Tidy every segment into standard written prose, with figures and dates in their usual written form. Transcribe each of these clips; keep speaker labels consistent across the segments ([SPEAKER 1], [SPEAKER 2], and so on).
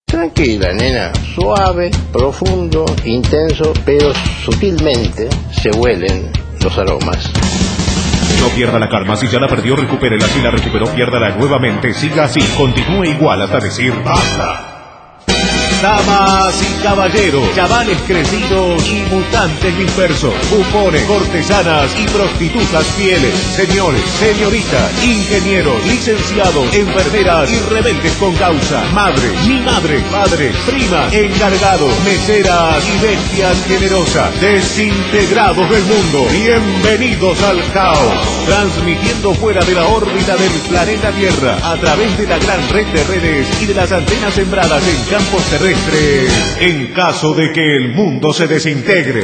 [SPEAKER 1] Tranquila, nena, suave, profundo, intenso, pero sutilmente se huelen los aromas.
[SPEAKER 2] No pierda la calma, si ya la perdió, recupérela, si la recuperó, piérdala nuevamente, siga así, continúe igual hasta decir basta. Damas y caballeros, chavales crecidos y mutantes dispersos, bufones, cortesanas y prostitutas fieles, señores, señoritas, ingenieros, licenciados, enfermeras y rebeldes con causa, madres, mi madre, padres, primas, encargados, meseras y bestias generosas, desintegrados del mundo, bienvenidos al caos, transmitiendo fuera de la órbita del planeta Tierra, a través de la gran red de redes y de las antenas sembradas en campos terrestres, en caso de que el mundo se desintegre.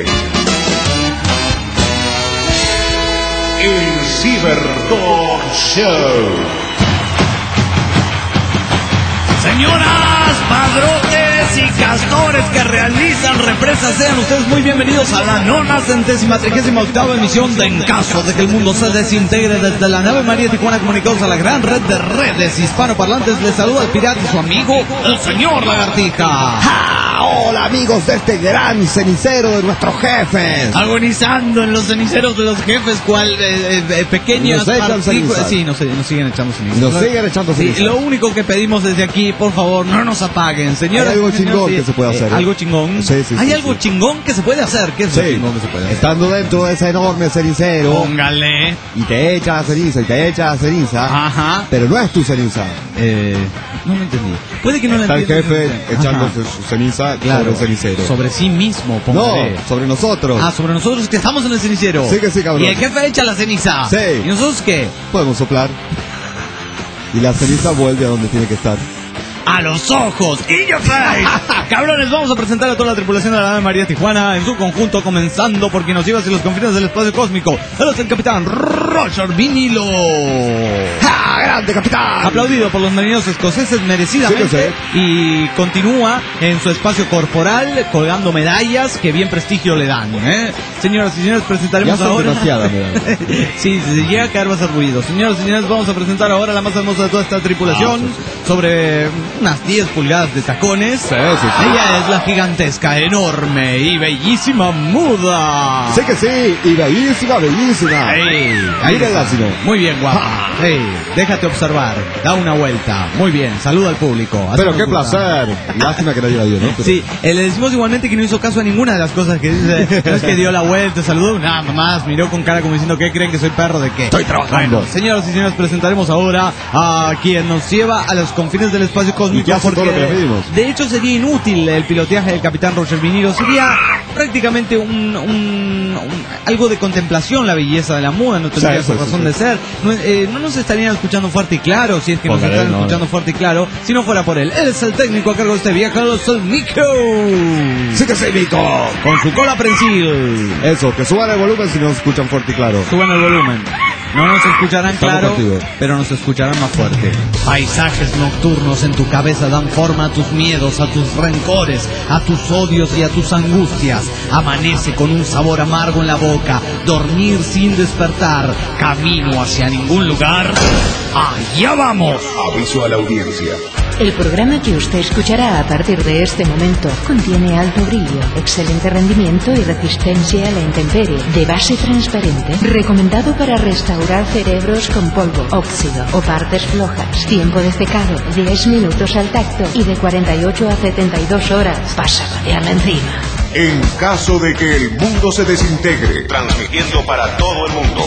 [SPEAKER 2] El Ciberdog Show.
[SPEAKER 3] Señoras, padrotes y castores que realizan represas, sean ustedes muy bienvenidos a la 938ª emisión de En Caso de que el Mundo se Desintegre, desde la nave María Tijuana, comunicados a la gran red de redes hispanoparlantes. Les saluda el pirata y su amigo, el señor Lagartija.
[SPEAKER 4] ¡Ja! Hola amigos de este gran cenicero de nuestros jefes.
[SPEAKER 3] Agonizando en los ceniceros de los jefes, cual pequeñas partículas. Sí, nos siguen echando ceniza.
[SPEAKER 4] Nos siguen echando ceniza.
[SPEAKER 3] Sí, lo único que pedimos desde aquí, por favor, no nos apaguen, señores.
[SPEAKER 4] Hay algo chingón que se puede hacer.
[SPEAKER 3] ¿Algo chingón?
[SPEAKER 4] Sí,
[SPEAKER 3] ¿Hay algo chingón que se puede hacer? ¿Qué es lo chingón que se puede hacer?
[SPEAKER 4] Estando dentro de ese enorme cenicero.
[SPEAKER 3] Póngale.
[SPEAKER 4] Y te echa la ceniza, y te echa la ceniza.
[SPEAKER 3] Ajá.
[SPEAKER 4] Pero no es tu ceniza.
[SPEAKER 3] No lo entendí. Puede que no lo
[SPEAKER 4] entienda.
[SPEAKER 3] entienda.
[SPEAKER 4] Está el jefe echándose su ceniza, claro, sobre el cenicero.
[SPEAKER 3] Sobre sí mismo, póngale.
[SPEAKER 4] No, sobre nosotros.
[SPEAKER 3] Ah, sobre nosotros que estamos en el cenicero.
[SPEAKER 4] Sí que sí, cabrón.
[SPEAKER 3] Y el jefe echa la ceniza.
[SPEAKER 4] Sí.
[SPEAKER 3] ¿Y nosotros qué?
[SPEAKER 4] Podemos soplar. Y la ceniza vuelve a donde tiene que estar.
[SPEAKER 3] ¡A los ojos! ¡In your face! Cabrones, vamos a presentar a toda la tripulación de la nave María Tijuana en su conjunto, comenzando por quien nos lleva hacia los confines del espacio cósmico. Él es el capitán Roger Vinilo.
[SPEAKER 4] ¡Ja! ¡Grande, capitán!
[SPEAKER 3] Aplaudido por los marineros escoceses merecidamente.
[SPEAKER 4] Sí,
[SPEAKER 3] y continúa en su espacio corporal colgando medallas que bien prestigio le dan. Señoras y señores, presentaremos ahora. Sí, se llega a caer más ruido. Señoras y señores, vamos a presentar ahora la más hermosa de toda esta tripulación. Sobre unas 10 pulgadas de tacones.
[SPEAKER 4] Sí.
[SPEAKER 3] Ella es la gigantesca, enorme y bellísima Muda.
[SPEAKER 4] Sí que sí, y bellísima. Mírenla, si no.
[SPEAKER 3] Muy bien, guapa. Déjate observar, da una vuelta. Muy bien, saluda al público.
[SPEAKER 4] Pero qué placer. Lástima que nadie la vio, ¿no? Pero...
[SPEAKER 3] Sí, le decimos igualmente que no hizo caso a ninguna de las cosas que dice. No es que dio la vuelta, saludó, nada más, miró con cara como diciendo, ¿qué creen que soy perro de qué?
[SPEAKER 4] Estoy trabajando.
[SPEAKER 3] Bueno, señoras y señores, presentaremos ahora a quien nos lleva a los confines del espacio cósmico, porque
[SPEAKER 4] todo lo que le pedimos.
[SPEAKER 3] De hecho sería inútil el piloteaje del capitán Roger Vinilo. Sería prácticamente algo de contemplación la belleza de la Muda. No tendría su razón de ser. No nos estarían escuchando fuerte y claro, si es que nos están escuchando fuerte y claro, si no fuera por él. Él es el técnico a cargo de este viaje, es el Nico.
[SPEAKER 4] Sí que sí, Nico.
[SPEAKER 3] Con su cola prensil.
[SPEAKER 4] Eso, que suban el volumen si nos escuchan fuerte y claro.
[SPEAKER 3] Suban el volumen. No nos escucharán claro, pero nos escucharán más fuerte. Paisajes nocturnos en tu cabeza dan forma a tus miedos, a tus rencores, a tus odios y a tus angustias. Amanece con un sabor amargo en la boca, dormir sin despertar, camino hacia ningún lugar. ¡Allá vamos!
[SPEAKER 2] Aviso a la audiencia.
[SPEAKER 5] El programa que usted escuchará a partir de este momento contiene alto brillo, excelente rendimiento y resistencia a la intemperie, de base transparente, recomendado para restaurar cerebros con polvo, óxido o partes flojas. Tiempo de secado, 10 minutos al tacto y de 48 a 72 horas. Pasa mañana encima.
[SPEAKER 2] En caso de que el mundo se desintegre, transmitiendo para todo el mundo.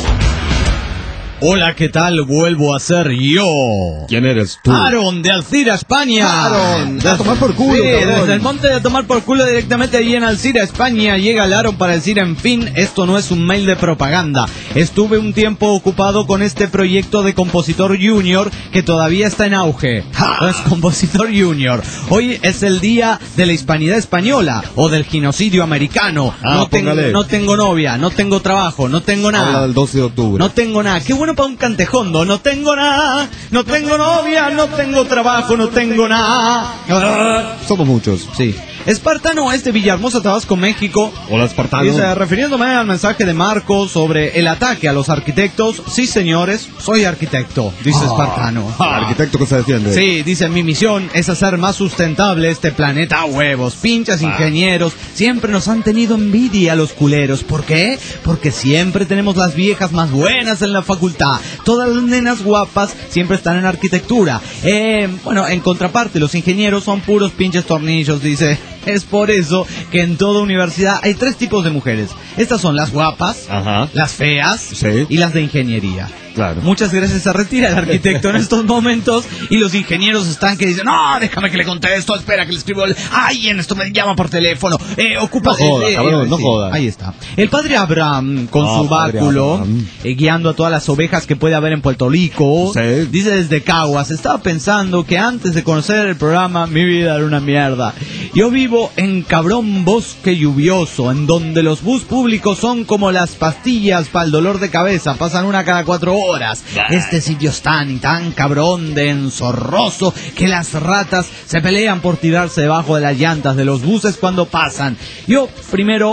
[SPEAKER 3] Hola, ¿qué tal? Vuelvo a ser yo.
[SPEAKER 4] ¿Quién eres tú?
[SPEAKER 3] Aaron, de Alcira, España.
[SPEAKER 4] Aaron, a tomar por culo,
[SPEAKER 3] sí,
[SPEAKER 4] cabrón.
[SPEAKER 3] desde el monte de tomar por culo directamente allí en Alcira, España. Llega el Aaron para decir, en fin, esto no es un mail de propaganda. Estuve un tiempo ocupado con este proyecto de Compositor Junior que todavía está en auge. Es Compositor Junior. Hoy es el día de la hispanidad española o del genocidio americano. No tengo novia, no tengo trabajo, no tengo nada.
[SPEAKER 4] Habla del 12 de octubre.
[SPEAKER 3] No tengo nada. Qué bueno para un cantejondo. No tengo nada, no tengo novia, no tengo trabajo, no tengo nada.
[SPEAKER 4] somos muchos.
[SPEAKER 3] Sí. Espartano es de Villahermosa, Tabasco, México.
[SPEAKER 4] Hola, Espartano.
[SPEAKER 3] Dice, refiriéndome al mensaje de Marcos sobre el ataque a los arquitectos, sí, señores, soy arquitecto, dice Espartano.
[SPEAKER 4] Arquitecto que se defiende.
[SPEAKER 3] Sí, dice, mi misión es hacer más sustentable este planeta a huevos. Pinches ingenieros siempre nos han tenido envidia los culeros. ¿Por qué? Porque siempre tenemos las viejas más buenas en la facultad. Todas las nenas guapas siempre están en arquitectura. Bueno, en contraparte, los ingenieros son puros pinches tornillos, dice. Es por eso que en toda universidad hay 3 tipos de mujeres. Estas son las guapas, las feas y las de ingeniería.
[SPEAKER 4] Claro.
[SPEAKER 3] Muchas gracias, se retira el arquitecto en estos momentos y los ingenieros están que dicen, no, déjame que le contesto, espera que le escribo ay, en esto me llama por teléfono, ocupa...
[SPEAKER 4] No joda, cabrón, no joda.
[SPEAKER 3] Ahí está. El padre Abraham, con su báculo, guiando a todas las ovejas que puede haber en Puerto Rico, dice desde Caguas, estaba pensando que antes de conocer el programa, mi vida era una mierda. Yo vivo en cabrón bosque lluvioso, en donde los bus públicos son como las pastillas para el dolor de cabeza, pasan una cada 4 horas. Este sitio es tan y tan cabrón de enzorroso que las ratas se pelean por tirarse debajo de las llantas de los buses cuando pasan. Yo primero,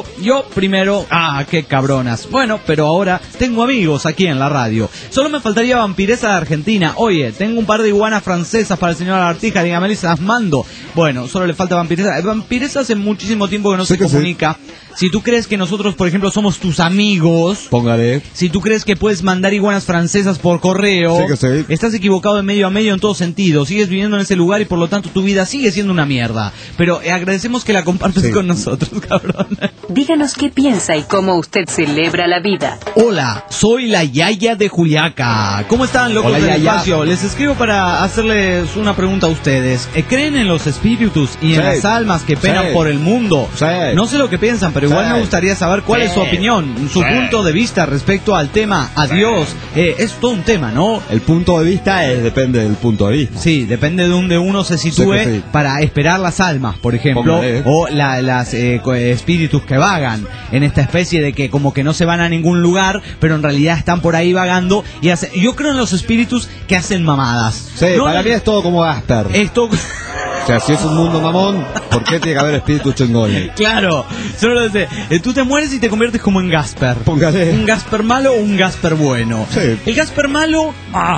[SPEAKER 3] qué cabronas. Bueno, pero ahora tengo amigos aquí en la radio. Solo me faltaría Vampiresa de Argentina. Oye, tengo un par de iguanas francesas para el señor Artija, dígame, se las mando. Bueno, solo le falta Vampiresa. Vampiresa hace muchísimo tiempo que no se comunica. Si tú crees que nosotros, por ejemplo, somos tus amigos,
[SPEAKER 4] póngale.
[SPEAKER 3] Si tú crees que puedes mandar iguanas francesas por correo, estás equivocado de medio a medio en todo sentido. Sigues viviendo en ese lugar y por lo tanto tu vida sigue siendo una mierda. Pero agradecemos que la compartas con nosotros, cabrón.
[SPEAKER 5] Díganos qué piensa y cómo usted celebra la vida.
[SPEAKER 3] Hola, soy la Yaya de Juliaca. ¿Cómo están, locos del espacio? Les escribo para hacerles una pregunta a ustedes. ¿Creen en los espíritus y en las almas que penan por el mundo? No sé lo que piensan, pero igual me gustaría saber cuál es su opinión, su punto de vista respecto al tema adiós. Es todo un tema, ¿no?
[SPEAKER 4] El punto de vista depende del punto de vista.
[SPEAKER 3] Sí, depende de donde uno se sitúe para esperar las almas, por ejemplo, o las espíritus que vagan en esta especie de que como que no se van a ningún lugar, pero en realidad están por ahí vagando y yo creo en los espíritus que hacen mamadas.
[SPEAKER 4] Sí, no, para mí es todo como Gasper. O sea, si es un mundo mamón, ¿por qué tiene que haber espíritus chingones?
[SPEAKER 3] Claro, solo dice, tú te mueres y te conviertes como en Gasper.
[SPEAKER 4] Póngale.
[SPEAKER 3] Un Gasper malo o un Gasper bueno.
[SPEAKER 4] Sí.
[SPEAKER 3] El Gasper malo,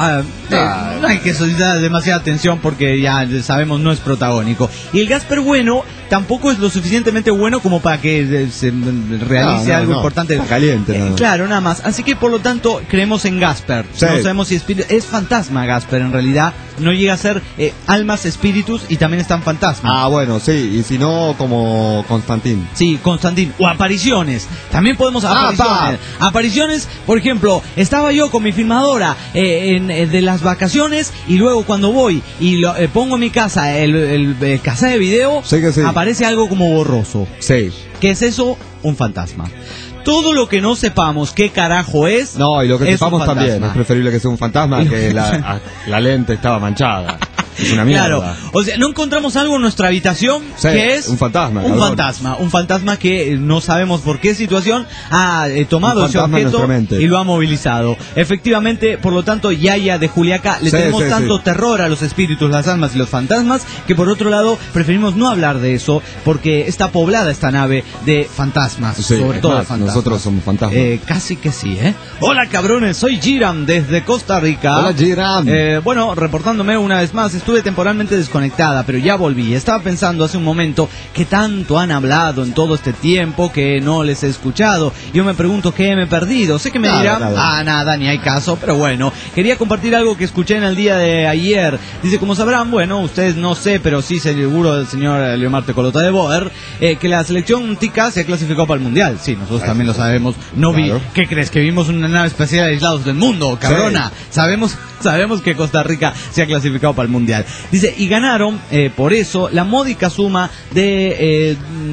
[SPEAKER 3] no hay que solicitar demasiada atención porque ya sabemos no es protagónico. Y el Gasper bueno tampoco es lo suficientemente bueno como para que se realice algo importante.
[SPEAKER 4] Está caliente.
[SPEAKER 3] Claro, nada más. Así que por lo tanto creemos en Gasper.
[SPEAKER 4] Sí.
[SPEAKER 3] No sabemos si es fantasma Gasper en realidad. No llega a ser almas, espíritus y también están fantasmas.
[SPEAKER 4] Ah, bueno, sí. Y si no, como Constantín.
[SPEAKER 3] Sí, Constantín. O apariciones. También podemos apariciones. Apariciones, por ejemplo, estaba yo con mi filmadora de las vacaciones y luego cuando voy y pongo en mi casa el cassette de video, aparece algo como borroso.
[SPEAKER 4] Sí.
[SPEAKER 3] ¿Qué es eso? Un fantasma. Todo lo que no sepamos qué carajo es.
[SPEAKER 4] No, y lo que sepamos también. Es preferible que sea un fantasma que la lente estaba manchada. Es una mierda.
[SPEAKER 3] Claro, o sea, no encontramos algo en nuestra habitación que es
[SPEAKER 4] un fantasma.
[SPEAKER 3] Un fantasma que no sabemos por qué situación ha tomado ese objeto y lo ha movilizado. Efectivamente, por lo tanto, Yaya de Juliaca, le tenemos tanto terror a los espíritus, las almas y los fantasmas, que por otro lado preferimos no hablar de eso, porque está poblada esta nave de fantasmas, sobre todo fantasmas.
[SPEAKER 4] Nosotros somos fantasmas.
[SPEAKER 3] Casi que sí, ¿eh? Hola cabrones, soy Giram desde Costa Rica.
[SPEAKER 4] Hola Giram.
[SPEAKER 3] Bueno, reportándome una vez más, estuve temporalmente desconectada, pero ya volví. Estaba pensando hace un momento que tanto han hablado en todo este tiempo que no les he escuchado. Yo me pregunto qué me he perdido. Sé que me dirán, nada, ni hay caso, pero bueno, quería compartir algo que escuché en el día de ayer. Dice, como sabrán, bueno, ustedes no sé, pero sí seguro del señor Leomar Tecolota de Boer, que la selección tica se ha clasificado para el Mundial. Sí, nosotros también lo sabemos. No ¿qué crees? Que vimos una nave espacial aislados del mundo, cabrona. Sí. Sabemos que Costa Rica se ha clasificado para el Mundial. Dice, y ganaron, por eso, la módica suma de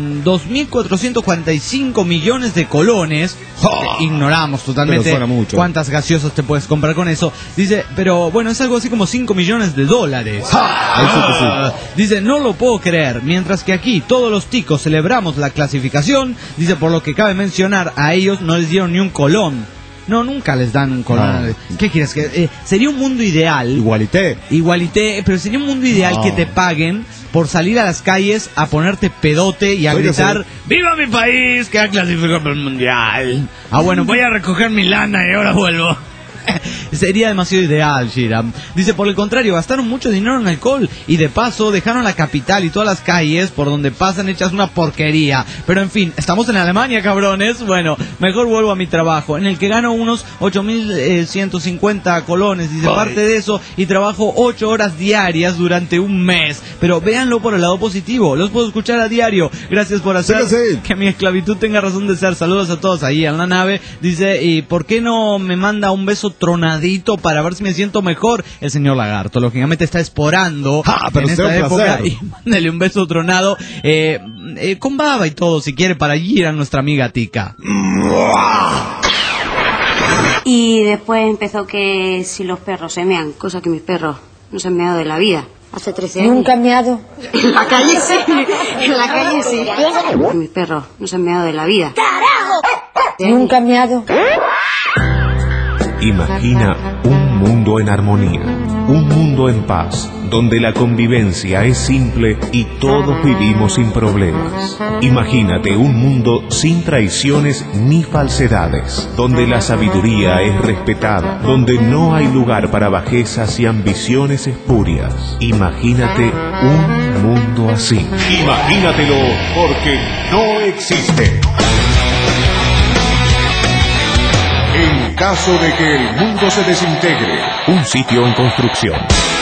[SPEAKER 3] 2.445 millones de colones. Ignoramos totalmente cuántas gaseosas te puedes comprar con eso. Dice, pero bueno, es algo así como 5 millones de dólares. Dice, no lo puedo creer. Mientras que aquí todos los ticos celebramos la clasificación, dice, por lo que cabe mencionar, a ellos no les dieron ni un colón. No, nunca les dan un colón. No. ¿Qué quieres? Que sería un mundo ideal.
[SPEAKER 4] Igualité,
[SPEAKER 3] pero sería un mundo ideal que te paguen por salir a las calles a ponerte pedote y a gritar ¡Viva mi país! Que ha clasificado para el mundial. Bueno, voy a recoger mi lana y ahora vuelvo. Sería demasiado ideal, Shiram. Dice, por el contrario, gastaron mucho dinero en alcohol y de paso dejaron la capital y todas las calles por donde pasan hechas una porquería. Pero en fin, estamos en Alemania, cabrones. Bueno, mejor vuelvo a mi trabajo, en el que gano unos 8.150 colones. Dice, parte de eso, y trabajo 8 horas diarias durante un mes. Pero véanlo por el lado positivo, los puedo escuchar a diario. Gracias por hacer que mi esclavitud tenga razón de ser. Saludos a todos ahí en la nave. Dice, ¿y por qué no me manda un beso tronadito para ver si me siento mejor? El señor Lagarto lógicamente está esporando
[SPEAKER 4] pero
[SPEAKER 3] en esta época, y mándale un beso tronado con baba y todo si quiere para ir a nuestra amiga Tica.
[SPEAKER 6] Y después empezó que si los perros se mean, cosa que mis perros no se han meado de la vida. Hace 13 años.
[SPEAKER 7] ¿Nunca han meado?
[SPEAKER 6] En la calle sí, en la calle sí. Mis perros no se han meado de la vida.
[SPEAKER 7] ¡Carajo! ¿Nunca han meado?
[SPEAKER 2] Imagina un mundo en armonía, un mundo en paz, donde la convivencia es simple y todos vivimos sin problemas. Imagínate un mundo sin traiciones ni falsedades, donde la sabiduría es respetada, donde no hay lugar para bajezas y ambiciones espurias. Imagínate un mundo así. Imagínatelo, porque no existe. En caso de que el mundo se desintegre, un sitio en construcción.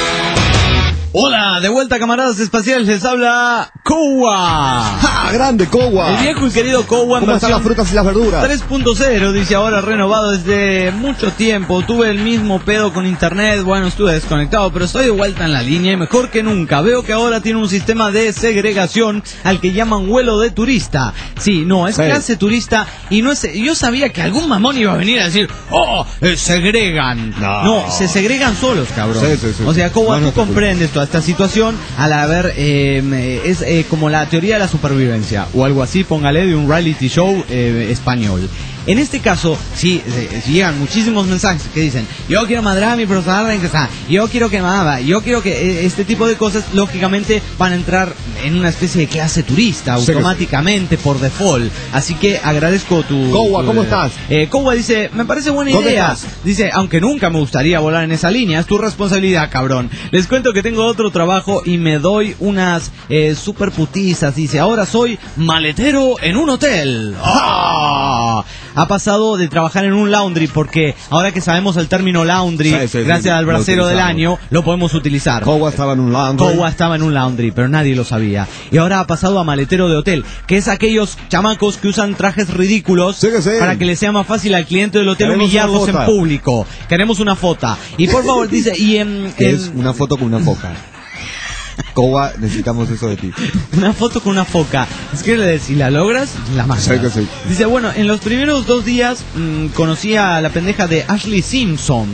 [SPEAKER 3] Hola, de vuelta, camaradas espaciales, les habla Kowa.
[SPEAKER 4] ¡Ja! ¡Grande Kowa!
[SPEAKER 3] El viejo y querido Kowa.
[SPEAKER 4] ¿Cómo están las frutas y las verduras?
[SPEAKER 3] 3.0, dice, ahora renovado desde mucho tiempo. Tuve el mismo pedo con internet, bueno, estuve desconectado, pero estoy de vuelta en la línea y mejor que nunca. Veo que ahora tiene un sistema de segregación al que llaman vuelo de turista. Sí, no, es clase turista y no es... Yo sabía que algún mamón iba a venir a decir, segregan. No, se segregan solos, cabrón. Sí. O sea, Kowa, tú comprendes toda esta situación al haber es como la teoría de la supervivencia o algo así, póngale, de un reality show español. En este caso, sí, llegan muchísimos mensajes que dicen, yo quiero madrar a mi profesor de ingresar, yo quiero que este tipo de cosas, lógicamente, van a entrar en una especie de clase turista, automáticamente, por default. Así que agradezco tu...
[SPEAKER 4] Kowa, ¿cómo estás?
[SPEAKER 3] Kowa dice, me parece buena idea. Dice, aunque nunca me gustaría volar en esa línea, es tu responsabilidad, cabrón. Les cuento que tengo otro trabajo y me doy unas super putizas. Dice, ahora soy maletero en un hotel. ¡Ah! Ha pasado de trabajar en un laundry, porque ahora que sabemos el término laundry, gracias al bracero del año, lo podemos utilizar.
[SPEAKER 4] Kowa estaba en un laundry.
[SPEAKER 3] Pero nadie lo sabía. Y ahora ha pasado a maletero de hotel, que es aquellos chamacos que usan trajes ridículos para que les sea más fácil al cliente del hotel humillarlos en público. Queremos una foto. Y por favor, dice,
[SPEAKER 4] es una foto con una foca. Kowa, necesitamos eso de ti.
[SPEAKER 3] Una foto con una foca. Es que si la logras, la mandas.
[SPEAKER 4] Sí.
[SPEAKER 3] Dice, bueno, en los primeros 2 días conocí a la pendeja de Ashley Simpson.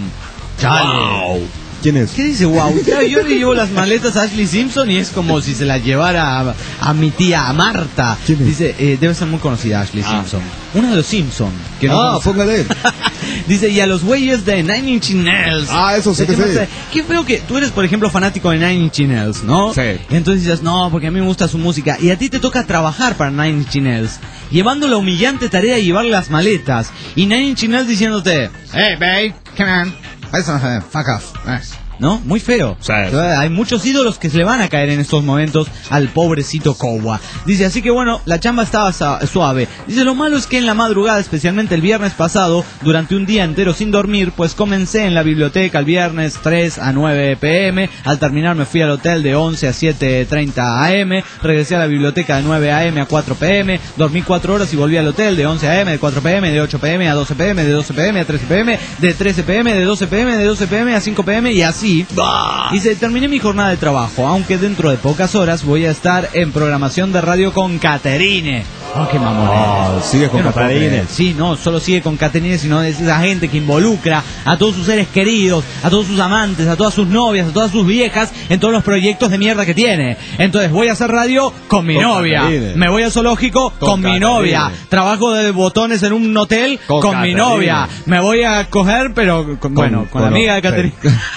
[SPEAKER 4] ¡Wow! ¿Quién es?
[SPEAKER 3] ¿Qué dice? Wow. Yo le llevo las maletas a Ashley Simpson y es como si se las llevara a mi tía, a Marta.
[SPEAKER 4] ¿Quién es?
[SPEAKER 3] Dice, debe ser muy conocida Ashley Simpson. Uno de los Simpson.
[SPEAKER 4] Póngale.
[SPEAKER 3] Dice, y a los güeyes de Nine Inch Nails.
[SPEAKER 4] Eso sí que sé.
[SPEAKER 3] Qué feo que tú eres, por ejemplo, fanático de Nine Inch Nails, ¿no?
[SPEAKER 4] Sí.
[SPEAKER 3] Y entonces dices, no, porque a mí me gusta su música. Y a ti te toca trabajar para Nine Inch Nails, llevando la humillante tarea de llevar las maletas. Y Nine Inch Nails diciéndote, hey, babe, come on. Fuck off. ¿No? Muy feo.
[SPEAKER 4] Sí.
[SPEAKER 3] Hay muchos ídolos que se le van a caer en estos momentos al pobrecito Kowa. Dice, así que bueno, la chamba estaba suave. Dice, lo malo es que en la madrugada, especialmente el viernes pasado, durante un día entero sin dormir, pues comencé en la biblioteca el viernes 3 a 9 p.m. Al terminar me fui al hotel de 11 a 7:30 a.m. Regresé a la biblioteca de 9 a.m. a 4 p.m. Dormí 4 horas y volví al hotel de 11 a.m., de 4 p.m., de 8 p.m. a 12 p.m., de 12 p.m. a 13 p.m., de 13 p.m., de 12 p.m., de 12 p.m. a 5 p.m. y así. Dice, terminé mi jornada de trabajo, aunque dentro de pocas horas voy a estar en programación de radio con Caterine. ¡Qué mamón!
[SPEAKER 4] ¿Sigue con Caterine?
[SPEAKER 3] Sí, no solo sigue con Caterine, sino es esa gente que involucra a todos sus seres queridos, a todos sus amantes, a todas sus novias, a todas sus viejas, en todos los proyectos de mierda que tiene. Entonces voy a hacer radio con mi novia.
[SPEAKER 4] Caterine.
[SPEAKER 3] Me voy al zoológico con mi novia. Trabajo de botones en un hotel con mi novia. Me voy a coger, pero con la amiga de Caterine.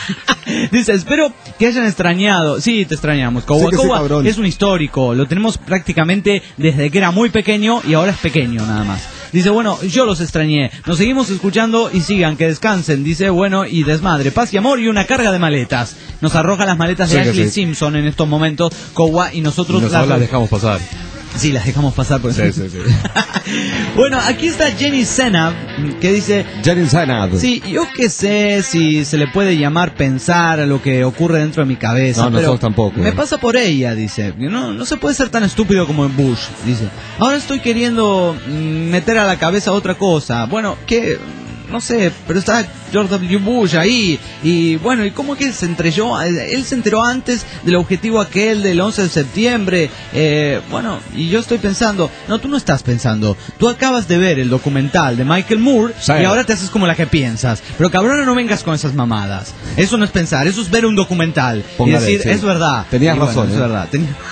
[SPEAKER 3] Dice, espero que hayan extrañado. Sí, te extrañamos. Kowa es un histórico. Lo tenemos prácticamente desde que era muy pequeño y ahora es pequeño nada más. Dice, bueno, yo los extrañé. Nos seguimos escuchando y sigan, que descansen. Dice, bueno, y desmadre, paz y amor y una carga de maletas. Nos arroja las maletas de Ashley Simpson en estos momentos, Kowa, y nosotros
[SPEAKER 4] las dejamos pasar.
[SPEAKER 3] Sí, las dejamos pasar por eso. Sí. Bueno, aquí está Jenny Senab, que dice...
[SPEAKER 4] Jenny Senab.
[SPEAKER 3] Sí, yo qué sé si se le puede llamar pensar a lo que ocurre dentro de mi cabeza.
[SPEAKER 4] No, nosotros tampoco.
[SPEAKER 3] Me pasa por ella, dice. No se puede ser tan estúpido como en Bush, dice. Ahora estoy queriendo meter a la cabeza otra cosa. Bueno, ¿qué...? No sé, pero está George W. Bush ahí, y bueno, ¿y cómo que se enteró? Él se enteró antes del objetivo aquel del 11 de septiembre, bueno, y yo estoy pensando, no, tú no estás pensando, tú acabas de ver el documental de Michael Moore, sí, y ahora te haces como la que piensas, pero cabrón, no vengas con esas mamadas, eso no es pensar, eso es ver un documental, y decir, sí, es verdad.
[SPEAKER 4] Tenías razón,
[SPEAKER 3] es verdad,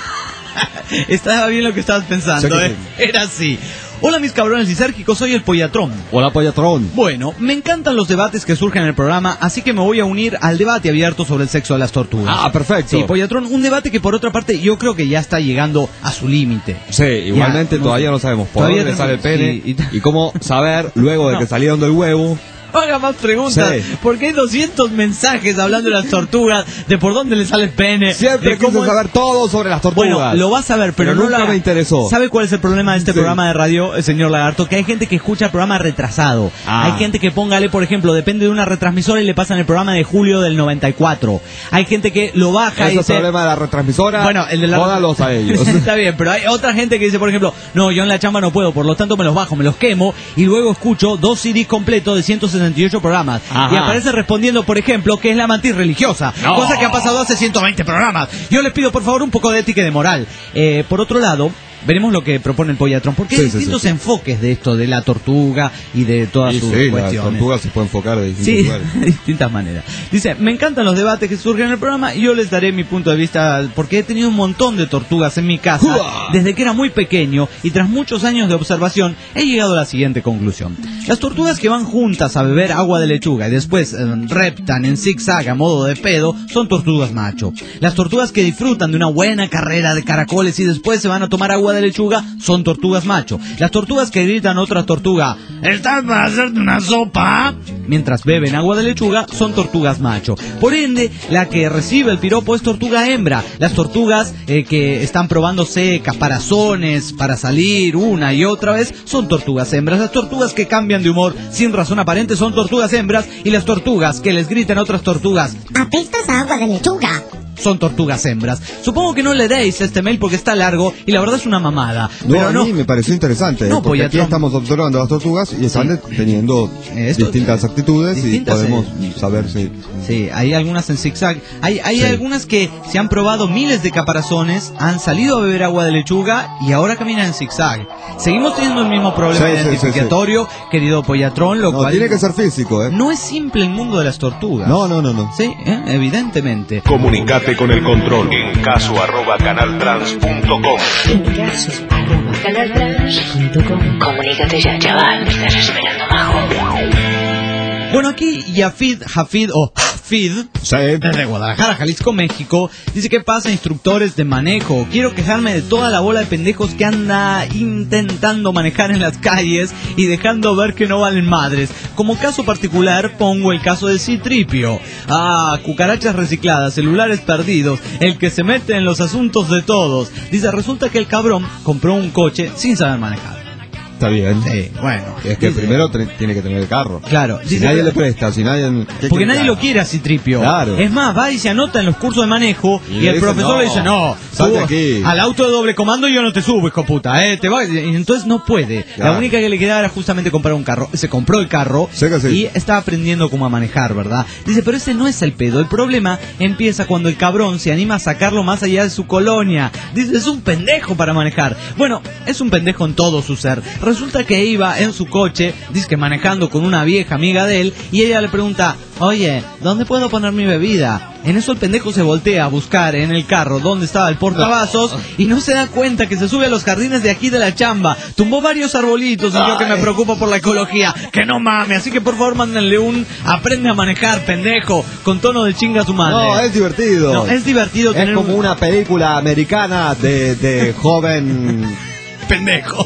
[SPEAKER 3] estaba bien lo que estabas pensando, era así. Hola mis cabrones lisérgicos, soy el Pollatrón.
[SPEAKER 4] Hola Pollatrón.
[SPEAKER 3] Bueno, me encantan los debates que surgen en el programa, así que me voy a unir al debate abierto sobre el sexo de las tortugas.
[SPEAKER 4] Ah, perfecto.
[SPEAKER 3] Sí, Pollatrón, un debate que por otra parte yo creo que ya está llegando a su límite.
[SPEAKER 4] Sí, igualmente ya, todavía no sabemos por dónde sale el pene y cómo saber luego de que salieron del huevo.
[SPEAKER 3] Haga más preguntas, sí, porque hay 200 mensajes hablando de las tortugas, de por dónde le sale el pene.
[SPEAKER 4] Siempre quise saber todo sobre las tortugas.
[SPEAKER 3] Bueno, lo vas a ver, pero no
[SPEAKER 4] nunca me interesó.
[SPEAKER 3] ¿Sabe cuál es el problema de este programa de radio, el señor Lagarto? Que hay gente que escucha el programa retrasado. Hay gente que póngale, por ejemplo, depende de una retransmisora y le pasan el programa de julio del 94. Hay gente que lo baja y dice...
[SPEAKER 4] ¿Ese es el problema de la retransmisora?
[SPEAKER 3] Bueno, el de la...
[SPEAKER 4] Jódalos a ellos.
[SPEAKER 3] Está bien, pero hay otra gente que dice, por ejemplo, no, yo en la chamba no puedo, por lo tanto me los bajo, me los quemo y luego escucho 2 CDs completos de 168 programas. Ajá. Y aparece respondiendo, por ejemplo, que es la mantis religiosa, cosa que ha pasado hace 120 programas. Yo les pido, por favor, un poco de ética y de moral. Por otro lado, veremos lo que propone el Pollatrón, porque hay distintos enfoques de esto, de la tortuga y de todas sus cuestiones.
[SPEAKER 4] La tortuga se puede enfocar de distintos lugares.
[SPEAKER 3] De distintas maneras. Dice, me encantan los debates que surgen en el programa y yo les daré mi punto de vista, porque he tenido un montón de tortugas en mi casa desde que era muy pequeño y tras muchos años de observación he llegado a la siguiente conclusión. Las tortugas que van juntas a beber agua de lechuga y después reptan en zigzag a modo de pedo son tortugas macho. Las tortugas que disfrutan de una buena carrera de caracoles y después se van a tomar agua de lechuga son tortugas macho. Las tortugas que gritan a otra tortuga, ¿estás para hacerte una sopa?, mientras beben agua de lechuga son tortugas macho. Por ende, la que recibe el piropo es tortuga hembra. Las tortugas que están probándose caparazones para salir una y otra vez son tortugas hembras. Las tortugas que cambian de humor sin razón aparente son tortugas hembras, y las tortugas que les gritan a otras tortugas,
[SPEAKER 7] apestas a agua de lechuga,
[SPEAKER 3] son tortugas hembras. Supongo que no leeréis este mail porque está largo y la verdad es una mamada.
[SPEAKER 4] No, pero a mí me pareció interesante, porque aquí estamos observando a las tortugas y están teniendo distintas actitudes y podemos saber si...
[SPEAKER 3] Sí, hay algunas en zigzag. Hay algunas que se han probado miles de caparazones, han salido a beber agua de lechuga y ahora caminan en zigzag. Seguimos teniendo el mismo problema identificatorio, querido Pollatrón, lo cual...
[SPEAKER 4] tiene que ser físico,
[SPEAKER 3] No es simple el mundo de las tortugas.
[SPEAKER 4] No.
[SPEAKER 3] Sí, evidentemente.
[SPEAKER 2] Comunicate con el control en caso@canaltrans.com.
[SPEAKER 5] En caso@canaltrans.com. Comunícate ya, chaval, me estás esperando, majo.
[SPEAKER 3] Bueno, aquí Hafid, desde Guadalajara, Jalisco, México, dice: ¿qué pasa, instructores de manejo? Quiero quejarme de toda la bola de pendejos que anda intentando manejar en las calles y dejando ver que no valen madres. Como caso particular pongo el caso de Citripio. Cucarachas recicladas, celulares perdidos, el que se mete en los asuntos de todos. Dice, resulta que el cabrón compró un coche sin saber manejar.
[SPEAKER 4] Está bien.
[SPEAKER 3] Sí, bueno.
[SPEAKER 4] Es que primero tiene que tener el carro.
[SPEAKER 3] Claro.
[SPEAKER 4] Si nadie le presta, si nadie...
[SPEAKER 3] Porque nadie lo quiere a Citripio.
[SPEAKER 4] Claro.
[SPEAKER 3] Es más, va y se anota en los cursos de manejo y el profesor le dice, no,
[SPEAKER 4] salte aquí.
[SPEAKER 3] Al auto de doble comando yo no te subo, hijo puta, te va. Y entonces no puede. Claro. La única que le quedaba era justamente comprar un carro. Se compró el carro y estaba aprendiendo cómo a manejar, ¿verdad? Dice, pero ese no es el pedo. El problema empieza cuando el cabrón se anima a sacarlo más allá de su colonia. Dice, es un pendejo para manejar. Bueno, es un pendejo en todo su ser. Resulta que iba en su coche, dice que manejando con una vieja amiga de él, y ella le pregunta, oye, ¿dónde puedo poner mi bebida? En eso el pendejo se voltea a buscar en el carro dónde estaba el portavasos y no se da cuenta que se sube a los jardines de aquí de la chamba. Tumbó varios arbolitos y yo que me preocupo por la ecología. Que no mames, así que por favor mándenle un aprende a manejar, pendejo, con tono de chinga a su madre.
[SPEAKER 4] No, es divertido.
[SPEAKER 3] No, es divertido tener
[SPEAKER 4] como una película americana de joven...
[SPEAKER 3] Pendejo.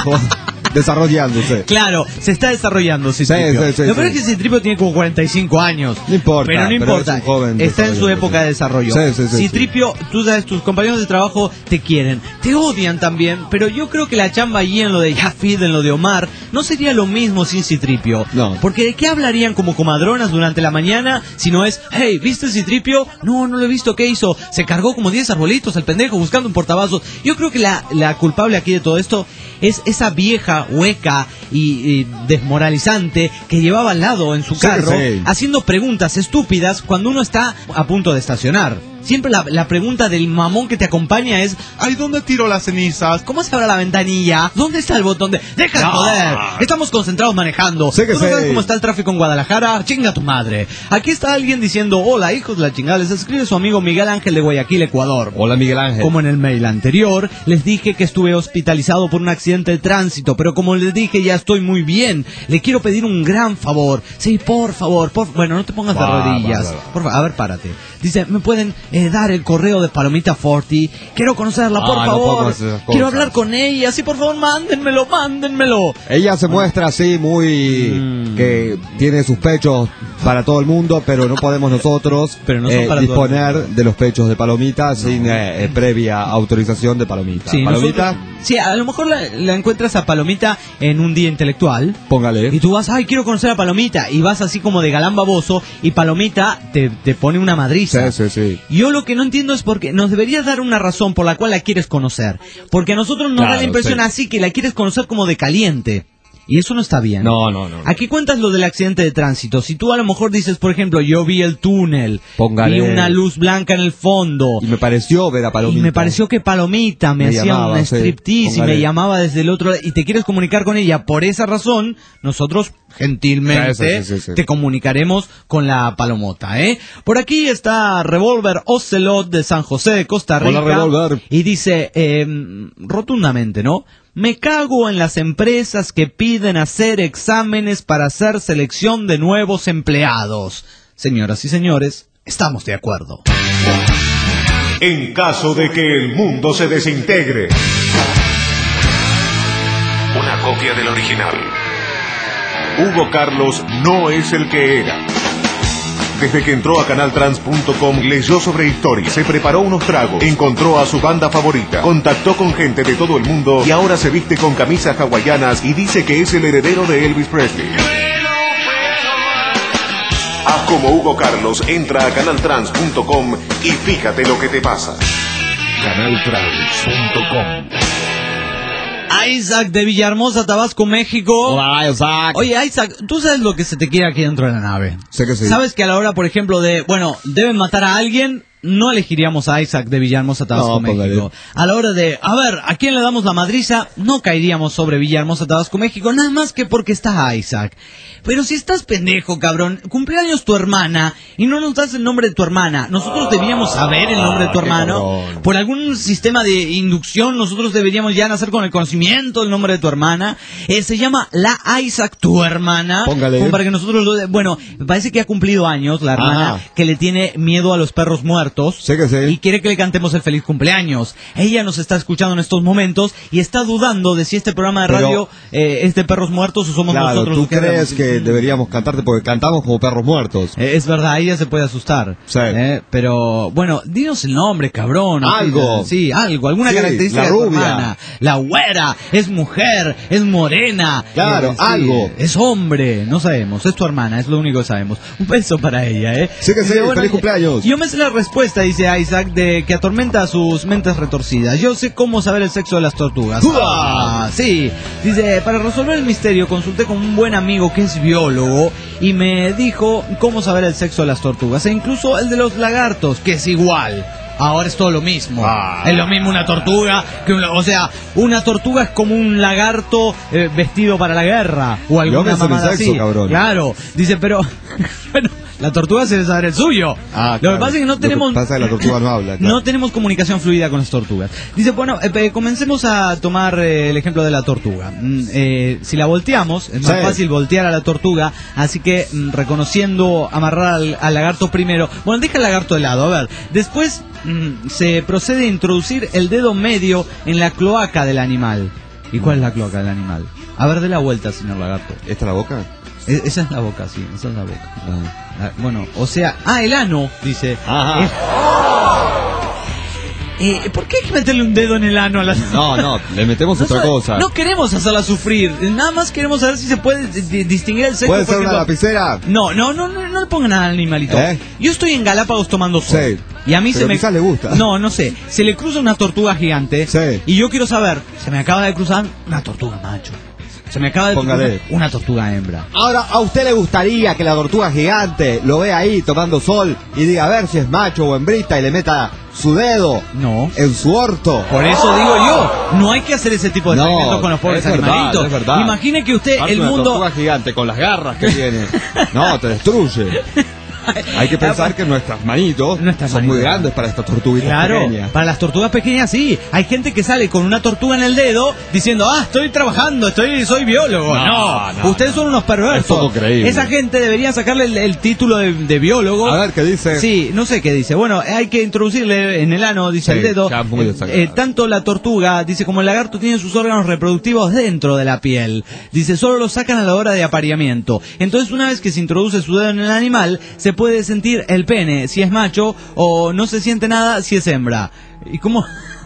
[SPEAKER 4] Desarrollándose.
[SPEAKER 3] Claro, se está desarrollando Citripio.
[SPEAKER 4] Sí,
[SPEAKER 3] Lo peor es que Citripio tiene como 45 años.
[SPEAKER 4] No importa.
[SPEAKER 3] Pero no importa.
[SPEAKER 4] Es un joven
[SPEAKER 3] está en su época de desarrollo. Citripio, tú sabes, tus compañeros de trabajo te quieren, te odian también, pero yo creo que la chamba allí en lo de Jafid, en lo de Omar, no sería lo mismo sin Citripio.
[SPEAKER 4] No.
[SPEAKER 3] Porque ¿de qué hablarían como comadronas durante la mañana si no es, hey, ¿viste Citripio? No, no lo he visto, ¿qué hizo? Se cargó como 10 arbolitos el pendejo buscando un portavasos. Yo creo que la culpable aquí de todo esto es esa vieja hueca y desmoralizante que llevaba al lado en su carro haciendo preguntas estúpidas cuando uno está a punto de estacionar. Siempre la pregunta del mamón que te acompaña es, ay, ¿dónde tiro las cenizas? ¿Cómo se abre la ventanilla? ¿Dónde está el botón de...? ¡Deja de joder! Estamos concentrados manejando. ¿Tú no sabes cómo está el tráfico en Guadalajara? ¡Chinga tu madre! Aquí está alguien diciendo, hola, hijos de la chingada. Les escribe su amigo Miguel Ángel de Guayaquil, Ecuador.
[SPEAKER 4] Hola, Miguel Ángel.
[SPEAKER 3] Como en el mail anterior, les dije que estuve hospitalizado por un accidente de tránsito, pero como les dije, ya estoy muy bien. Le quiero pedir un gran favor. Sí, por favor. Bueno, no te pongas de rodillas. Por favor, a ver, párate. Dice, ¿me pueden dar el correo de Palomita Forti? Quiero conocerla, por favor. Quiero hablar con ella. Sí, por favor, mándenmelo.
[SPEAKER 4] Ella se muestra así muy... que tiene sus pechos para todo el mundo, pero no podemos nosotros disponer de los pechos de Palomita sin previa autorización de Palomita.
[SPEAKER 3] Sí,
[SPEAKER 4] Palomita...
[SPEAKER 3] Sí, a lo mejor la encuentras a Palomita en un día intelectual.
[SPEAKER 4] Póngale.
[SPEAKER 3] Y tú vas, ay, quiero conocer a Palomita. Y vas así como de galán baboso y Palomita te pone una madriza.
[SPEAKER 4] Sí.
[SPEAKER 3] Yo lo que no entiendo es porque nos deberías dar una razón por la cual la quieres conocer. Porque a nosotros nos da la impresión así que la quieres conocer como de caliente. Y eso no está bien.
[SPEAKER 4] No.
[SPEAKER 3] Aquí cuentas lo del accidente de tránsito. Si tú a lo mejor dices, por ejemplo, yo vi el túnel, vi una luz blanca en el fondo.
[SPEAKER 4] Y me pareció ver a Palomita.
[SPEAKER 3] Y me pareció que Palomita me hacía un striptease y me llamaba desde el otro lado. Y te quieres comunicar con ella. Por esa razón, nosotros gentilmente te comunicaremos con la palomota, ¿eh? Por aquí está Revolver Ocelot de San José de Costa Rica.
[SPEAKER 4] Hola, Revolver.
[SPEAKER 3] Y dice, rotundamente, ¿no? Me cago en las empresas que piden hacer exámenes para hacer selección de nuevos empleados. Señoras y señores, estamos de acuerdo.
[SPEAKER 2] En caso de que el mundo se desintegre. Una copia del original. Hugo Carlos no es el que era. Desde que entró a canaltrans.com leyó sobre historia, se preparó unos tragos, encontró a su banda favorita, contactó con gente de todo el mundo y ahora se viste con camisas hawaianas y dice que es el heredero de Elvis Presley. Haz como Hugo Carlos, entra a canaltrans.com y fíjate lo que te pasa. canaltrans.com.
[SPEAKER 3] Isaac de Villahermosa, Tabasco, México.
[SPEAKER 4] Hola, Isaac.
[SPEAKER 3] Oye, Isaac, ¿tú sabes lo que se te quiere aquí dentro de la nave?
[SPEAKER 4] Sé que sí.
[SPEAKER 3] ¿Sabes que a la hora, por ejemplo, deben matar a alguien? No elegiríamos a Isaac de Villahermosa, Tabasco, México. A la hora de, a ver, ¿a quién le damos la madriza? No caeríamos sobre Villahermosa, Tabasco, México, nada más que porque está Isaac. Pero si estás pendejo, cabrón, cumpleaños tu hermana y no nos das el nombre de tu hermana, nosotros deberíamos saber el nombre de tu hermano. Por algún sistema de inducción, nosotros deberíamos ya nacer con el conocimiento del nombre de tu hermana. Se llama la Isaac, tu hermana.
[SPEAKER 4] Póngale.
[SPEAKER 3] Como para que nosotros bueno, me parece que ha cumplido años la hermana que le tiene miedo a los perros muertos.
[SPEAKER 4] Sé que sí.
[SPEAKER 3] Y quiere que le cantemos el feliz cumpleaños. Ella nos está escuchando en estos momentos y está dudando de si este programa de radio es de perros muertos o somos nosotros.
[SPEAKER 4] ¿Tú crees que deberíamos cantarte porque cantamos como perros muertos?
[SPEAKER 3] Es verdad, ella se puede asustar.
[SPEAKER 4] Sí.
[SPEAKER 3] Pero, bueno, dinos el nombre, cabrón.
[SPEAKER 4] Algo.
[SPEAKER 3] Sí, algo. Alguna característica
[SPEAKER 4] la
[SPEAKER 3] de tu
[SPEAKER 4] rubia.
[SPEAKER 3] hermana. La güera, es mujer, es morena.
[SPEAKER 4] Claro, algo.
[SPEAKER 3] Es hombre, no sabemos. Es tu hermana, es lo único que sabemos. Un beso para ella, ¿eh?
[SPEAKER 4] Sí que sí, feliz cumpleaños.
[SPEAKER 3] Yo me sé la respuesta, dice Isaac, de que atormenta a sus mentes retorcidas. Yo sé cómo saber el sexo de las tortugas. Sí. Dice, para resolver el misterio consulté con un buen amigo que es biólogo y me dijo cómo saber el sexo de las tortugas. E incluso el de los lagartos, que es igual. Ahora es todo lo mismo. Es lo mismo una tortuga que una tortuga es como un lagarto vestido para la guerra o alguna mamada así.
[SPEAKER 4] Cabrón.
[SPEAKER 3] Claro. Dice, pero bueno, La tortuga se debe saber el suyo.
[SPEAKER 4] Ah,
[SPEAKER 3] Lo que pasa es que no tenemos...
[SPEAKER 4] Lo que pasa es que la tortuga no habla. Claro.
[SPEAKER 3] No tenemos comunicación fluida con las tortugas. Dice, bueno, comencemos a tomar el ejemplo de la tortuga. Si la volteamos, es más fácil voltear a la tortuga, así que reconociendo amarrar al lagarto primero. Bueno, deja el lagarto de lado, a ver. Después se procede a introducir el dedo medio en la cloaca del animal. ¿Y cuál es la cloaca del animal? A ver, dé la vuelta, señor lagarto.
[SPEAKER 4] ¿Esta es la boca?
[SPEAKER 3] Esa es la boca, sí, esa es la boca. Bueno, o sea, el ano, dice.
[SPEAKER 4] Ajá.
[SPEAKER 3] ¿Por qué hay que meterle un dedo en el ano a la...
[SPEAKER 4] No, le metemos otra cosa.
[SPEAKER 3] No queremos hacerla sufrir, nada más queremos saber si se puede distinguir el sexo.
[SPEAKER 4] ¿Puede ser una lapicera?
[SPEAKER 3] No le pongan nada al animalito. Yo estoy en Galápagos tomando sol.
[SPEAKER 4] Sí.
[SPEAKER 3] Y a mí
[SPEAKER 4] pero quizás le gusta.
[SPEAKER 3] No sé. Se le cruza una tortuga gigante.
[SPEAKER 4] Sí.
[SPEAKER 3] Y yo quiero saber, se me acaba de cruzar una tortuga macho. Se me acaba de cruzar una tortuga hembra.
[SPEAKER 4] Ahora, ¿a usted le gustaría que la tortuga gigante lo vea ahí tomando sol y diga a ver si es macho o hembrita y le meta su dedo en su orto?
[SPEAKER 3] Por eso digo yo, no hay que hacer ese tipo de experimentos con los pobres animalitos.
[SPEAKER 4] Es verdad.
[SPEAKER 3] Imagine que usted, el mundo...
[SPEAKER 4] Una tortuga gigante con las garras que tiene. No, te destruye. Hay que pensar que nuestras manitos son muy grandes para estas tortuguitas pequeñas.
[SPEAKER 3] Claro, para las tortugas pequeñas sí. Hay gente que sale con una tortuga en el dedo diciendo, estoy trabajando, soy biólogo. No, ustedes son unos perversos.
[SPEAKER 4] Es todo creíble.
[SPEAKER 3] Esa gente debería sacarle el título de biólogo.
[SPEAKER 4] A ver, ¿qué dice?
[SPEAKER 3] Sí, no sé qué dice. Bueno, hay que introducirle en el ano, dice el dedo. Tanto la tortuga, dice, como el lagarto tienen sus órganos reproductivos dentro de la piel. Dice, solo los sacan a la hora de apareamiento. Entonces, una vez que se introduce su dedo en el animal, se puede sentir el pene, si es macho, o no se siente nada si es hembra. ¿Y cómo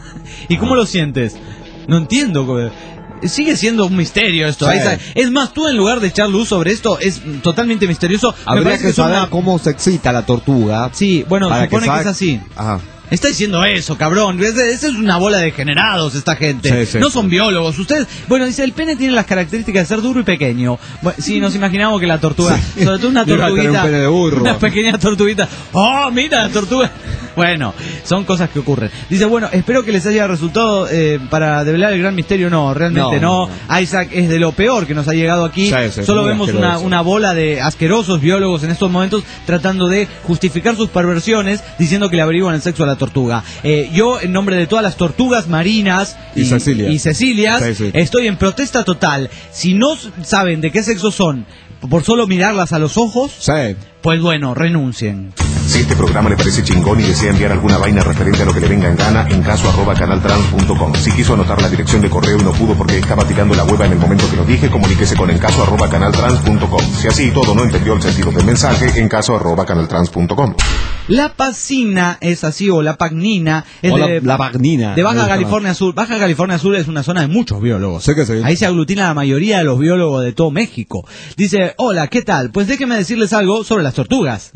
[SPEAKER 3] lo sientes? No entiendo. Sigue siendo un misterio esto. Sí. Es más, tú en lugar de echar luz sobre esto, es totalmente misterioso.
[SPEAKER 4] Habría que saber cómo se excita la tortuga.
[SPEAKER 3] Sí, bueno, supone que es así.
[SPEAKER 4] Ajá.
[SPEAKER 3] Está diciendo eso, cabrón. Esa es una bola de degenerados esta gente. No son biólogos. Ustedes, dice, el pene tiene las características de ser duro y pequeño. Bueno, sí, nos imaginamos que la tortuga, sobre todo una tortuguita, un pene de burro. Una pequeña tortuguita. ¡Oh, mira la tortuga! Bueno, son cosas que ocurren. Dice, espero que les haya resultado para develar el gran misterio. No, realmente no. Isaac, es de lo peor que nos ha llegado aquí. Solo vemos una bola de asquerosos biólogos en estos momentos tratando de justificar sus perversiones, diciendo que le averiguan el sexo a la tortuga. Yo, en nombre de todas las tortugas marinas y Cecilias, estoy en protesta total. Si no saben de qué sexo son, por solo mirarlas a los ojos, pues renuncien.
[SPEAKER 2] Si este programa le parece chingón y desea enviar alguna vaina referente a lo que le venga en gana, en encaso@canaltrans.com. Si quiso anotar la dirección de correo y no pudo porque estaba tirando la hueva en el momento que lo dije, comuníquese con encaso@canaltrans.com. Si así y todo no entendió el sentido del mensaje, encaso@canaltrans.com.
[SPEAKER 3] La pacina es así, o la pagnina es
[SPEAKER 4] la pagnina
[SPEAKER 3] de Baja California Sur. Baja California Sur es una zona de muchos biólogos.
[SPEAKER 4] Sé que sí.
[SPEAKER 3] Ahí se aglutina la mayoría de los biólogos de todo México. Dice, hola, ¿qué tal? Pues déjenme decirles algo sobre las tortugas.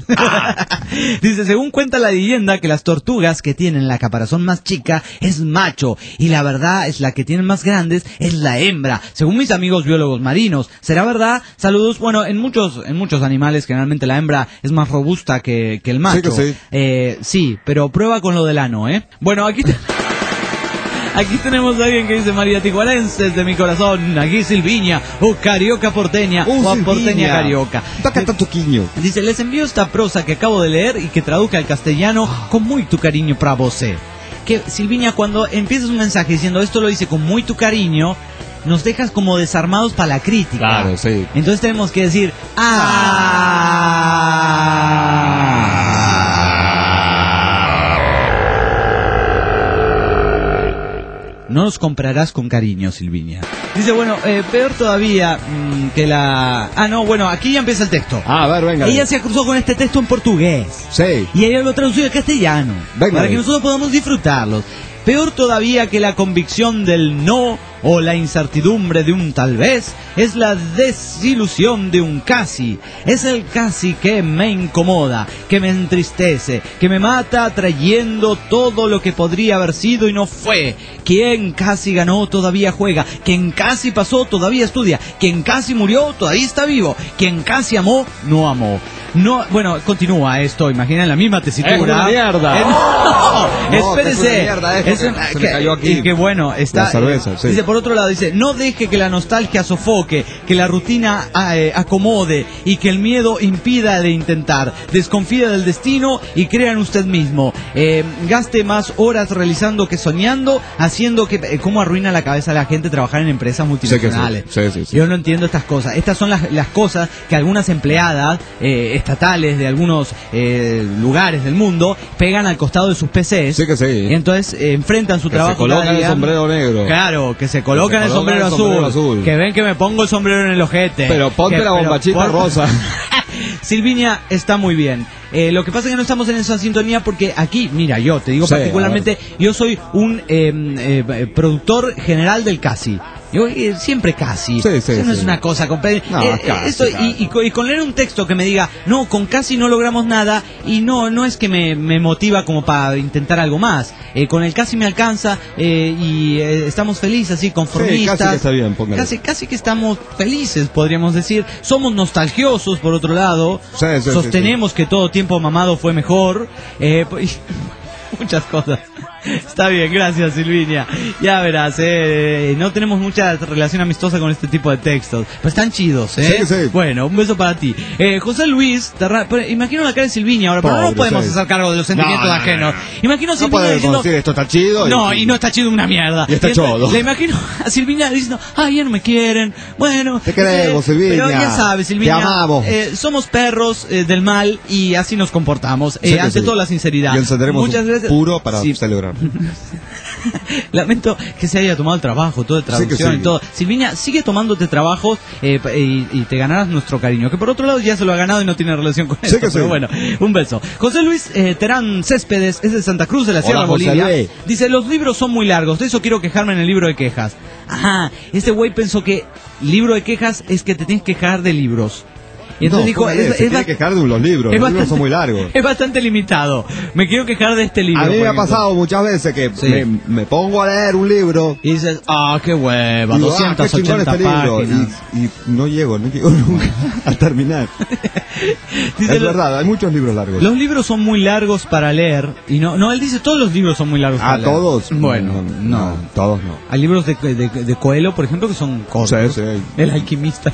[SPEAKER 3] Dice, según cuenta la leyenda, que las tortugas que tienen la caparazón más chica es macho, y la verdad es la que tienen más grandes es la hembra, según mis amigos biólogos marinos. ¿Será verdad? Saludos. En muchos animales generalmente la hembra es más robusta que el macho. Sí, pero prueba con lo del ano, Bueno, aquí tenemos a alguien que dice, María Tijuanenses de mi corazón, aquí Silviña, o carioca porteña, o porteña carioca. Dice, les envío esta prosa que acabo de leer y que traduzca al castellano con muy tu cariño para vos. Que Silviña, cuando empiezas un mensaje diciendo esto lo dice con muy tu cariño, nos dejas como desarmados para la crítica.
[SPEAKER 4] Claro, sí.
[SPEAKER 3] Entonces tenemos que decir, no nos comprarás con cariño, Silviña. Dice, peor todavía que la... aquí ya empieza el texto.
[SPEAKER 4] A ver, venga.
[SPEAKER 3] Ella se cruzó con este texto en portugués.
[SPEAKER 4] Sí.
[SPEAKER 3] Y ella lo tradució al castellano.
[SPEAKER 4] Venga.
[SPEAKER 3] Para que nosotros podamos disfrutarlos. Peor todavía que la convicción del no o la incertidumbre de un tal vez es la desilusión de un casi. Es el casi que me incomoda, que me entristece, que me mata trayendo todo lo que podría haber sido y no fue. Quien casi ganó todavía juega, quien casi pasó todavía estudia, quien casi murió todavía está vivo, quien casi amó no amó. No, continúa esto, imaginen la misma tesitura.
[SPEAKER 4] Es una mierda.
[SPEAKER 3] No, espérese.
[SPEAKER 4] Se me cayó aquí.
[SPEAKER 3] Y que está.
[SPEAKER 4] La cerveza, sí.
[SPEAKER 3] Dice, por otro lado dice, no deje que la nostalgia sofoque, que la rutina acomode y que el miedo impida de intentar. Desconfía del destino y crea en usted mismo. Gaste más horas realizando que soñando, haciendo que... ¿Cómo arruina la cabeza a la gente trabajar en empresas multinacionales?
[SPEAKER 4] Sí.
[SPEAKER 3] Yo no entiendo estas cosas. Estas son las cosas que algunas empleadas estatales de algunos lugares del mundo pegan al costado de sus PCs.
[SPEAKER 4] Sí que sí.
[SPEAKER 3] Y entonces enfrentan su trabajo.
[SPEAKER 4] Se colocan el sombrero negro.
[SPEAKER 3] Claro, que se colocan el sombrero azul. Que ven que me pongo el sombrero en el ojete.
[SPEAKER 4] Pero ponte la bombachita rosa.
[SPEAKER 3] Silvinia está muy bien. Lo que pasa es que no estamos en esa sintonía porque aquí, mira, yo te digo particularmente, yo soy un productor general del CASI. Yo siempre casi. Eso no es una cosa y con leer un texto que me diga, no, con casi no logramos nada, y no es que me motiva como para intentar algo más. Con el casi me alcanza y estamos felices, así, conformistas.
[SPEAKER 4] Casi que está bien,
[SPEAKER 3] casi que estamos felices, podríamos decir. Somos nostalgiosos, por otro lado. Sostenemos que todo tiempo mamado fue mejor. Muchas cosas. Está bien, gracias Silvinia. Ya verás, no tenemos mucha relación amistosa con este tipo de textos, pero están chidos,
[SPEAKER 4] Sí.
[SPEAKER 3] Bueno, un beso para ti. José Luis, imagino la cara de Silvinia ahora, pero no nos podemos hacer cargo de los sentimientos ajenos. Imagino a Silvinia diciendo,
[SPEAKER 4] decir, esto está chido.
[SPEAKER 3] Y no está chido una mierda.
[SPEAKER 4] Y está chodo.
[SPEAKER 3] Le imagino a Silvinia diciendo, ya no me quieren. Bueno,
[SPEAKER 4] te queremos, Silvinia.
[SPEAKER 3] Pero ya sabes, Silvinia,
[SPEAKER 4] te amamos.
[SPEAKER 3] Somos perros del mal y así nos comportamos. Ante todo la sinceridad.
[SPEAKER 4] Y encenderemos un puro para celebrar.
[SPEAKER 3] Lamento que se haya tomado el trabajo, todo de traducción y todo. Silvinia, sigue tomándote trabajos y te ganarás nuestro cariño, que por otro lado ya se lo ha ganado y no tiene relación con eso. Pero bueno, un beso. José Luis Terán Céspedes es de Santa Cruz de la Sierra, Bolivia. Dice, los libros son muy largos, de eso quiero quejarme en el libro de quejas. Ajá, ese güey pensó que libro de quejas es que te tienes que quejar de libros. Y entonces dijo,
[SPEAKER 4] se tiene que quejar de los libros. Los libros son muy largos.
[SPEAKER 3] Es bastante limitado. Me quiero quejar de este libro.
[SPEAKER 4] A mí me ha pasado muchas veces que me pongo a leer un libro
[SPEAKER 3] y dices, qué hueva, 280 páginas.
[SPEAKER 4] Y no llego nunca a terminar. Dice, es verdad, hay muchos libros largos.
[SPEAKER 3] Los libros son muy largos para leer. Y no, él dice, todos los libros son muy largos para leer.
[SPEAKER 4] ¿Todos?
[SPEAKER 3] Bueno, no.
[SPEAKER 4] Todos no.
[SPEAKER 3] Hay libros de Coelho, por ejemplo, que son cortos.
[SPEAKER 4] Sí.
[SPEAKER 3] El alquimista.